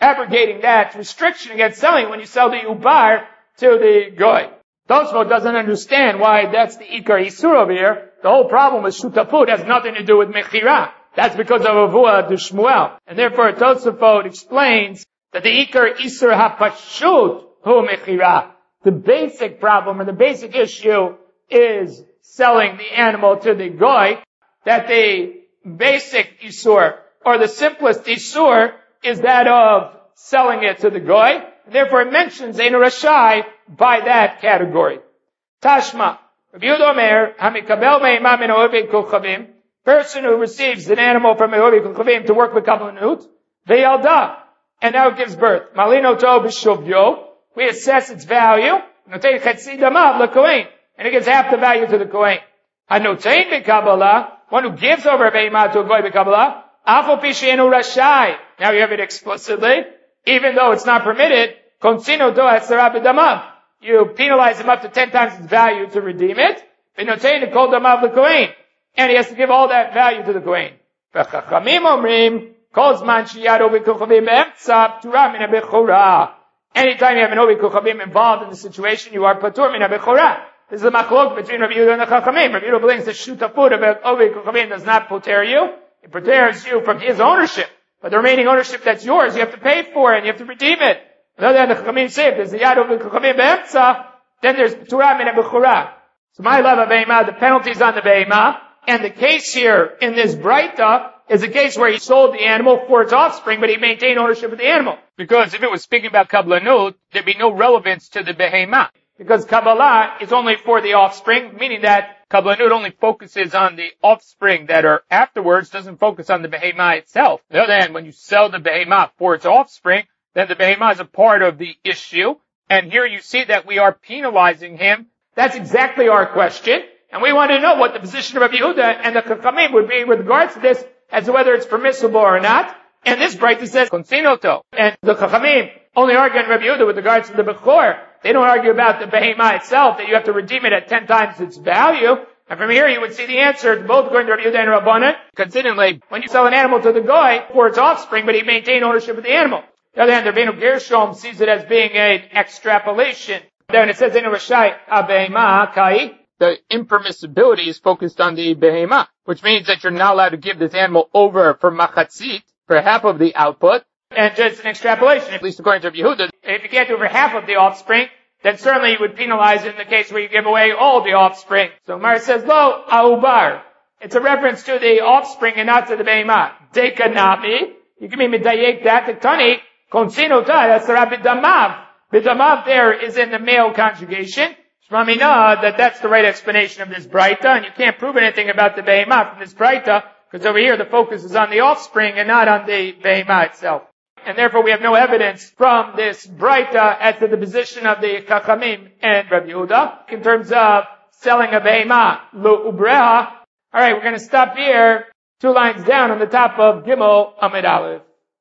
abrogating that restriction against selling when you sell the ubar to the goy. Tosfot doesn't understand why that's the ikar isur over here. The whole problem with shutafut has nothing to do with mechira. That's because of avua de Shmuel. And therefore Tosfot explains that the ikar isur hapashut hu mechira. The basic problem or the basic issue is selling the animal to the goy. That the basic isur or the simplest isur is that of selling it to the goy. Therefore it mentions Eino Rashai by that category. Tashma. Rabbi Yehuda Omer, Hamikabel me'imah min oivei kochavim, person who receives an animal from oivei kochavim to work with kablanut, ve'yalda, and now it gives birth. Malino to b'shovyo, we assess its value, notein chetzi damav l'kohen, and it gives half the value to the kohen. Hanotein b'kabbalah, one who gives over a be'imah to a goy b'kabbalah, afal pi she'eino rashai. Now you have it explicitly. Even though it's not permitted, konsino do asara b'damav. You penalize him up to ten times its value to redeem it. V'notein kol damav l'kohen. And he has to give all that value to the kohen. V'chachamim omrim, kol zman sheyad ovi kochavim be'emtza, p'tura min ha'bechora. Anytime you have an ovi kochavim involved in the situation, you are patur min ha'bechora. This is a machlok between Rabbi Yehuda and the Chachamim. Rabbi Yehuda believes that shutafut of ovi kochavim does not poter you. It poters you from his ownership. But the remaining ownership that's yours, you have to pay for it, and you have to redeem it. On the other hand, the Chachamim say, if there's the Yad of the Chachamim Be'emtza, then there's Torah min HaBechorah. So my love of Be'emah, the penalty's on the Be'emah, and the case here in this Braita is a case where he sold the animal for its offspring, but he maintained ownership of the animal. Because if it was speaking about Kablanut, there'd be no relevance to the Behemah. Because Kabbalah is only for the offspring, meaning that Kablanut only focuses on the offspring that are afterwards, doesn't focus on the Behemah itself. On the other hand, when you sell the Behemah for its offspring, then the Behemah is a part of the issue. And here you see that we are penalizing him. That's exactly our question. And we want to know what the position of Rabbi Yehuda and the Chachamim would be with regards to this, as to whether it's permissible or not. And this Braita says, Konsinoto. And the Chachamim only argue on Rabbi Yehuda with regards to the Bechor. They don't argue about the Behemah itself, that you have to redeem it at ten times its value. And from here you would see the answer, both according to Rabbi Yehuda and Rabbanan. Considering, when you sell an animal to the goy for its offspring, but he maintained ownership of the animal. On the other hand, Rabbeinu Gershom sees it as being an extrapolation. Then it says, Eino Rashai Behemah Kai. The impermissibility is focused on the Behemah, which means that you're not allowed to give this animal over for machatzit, for half of the output. And just an extrapolation, at least according to Rabbi Yehuda, if you can't do over half of the offspring, then certainly you would penalize in the case where you give away all the offspring. So Mar says, Lo, Aubar. It's a reference to the offspring and not to the Behemah. Dekanami. You can be medayek that, the tani, konsino ta, that's the bidamav. Bidamav there is in the male conjugation. Shmamina, that that's the right explanation of this Braita, and you can't prove anything about the Behemah from this Braita, because over here the focus is on the offspring and not on the Behemah itself. And therefore we have no evidence from this Braita as to the position of the Chachamim and Rabbi Yehuda in terms of selling a Behemah, lo ubreha. Alright, we're going to stop here, two lines down on the top of Gimel Amid Aleph.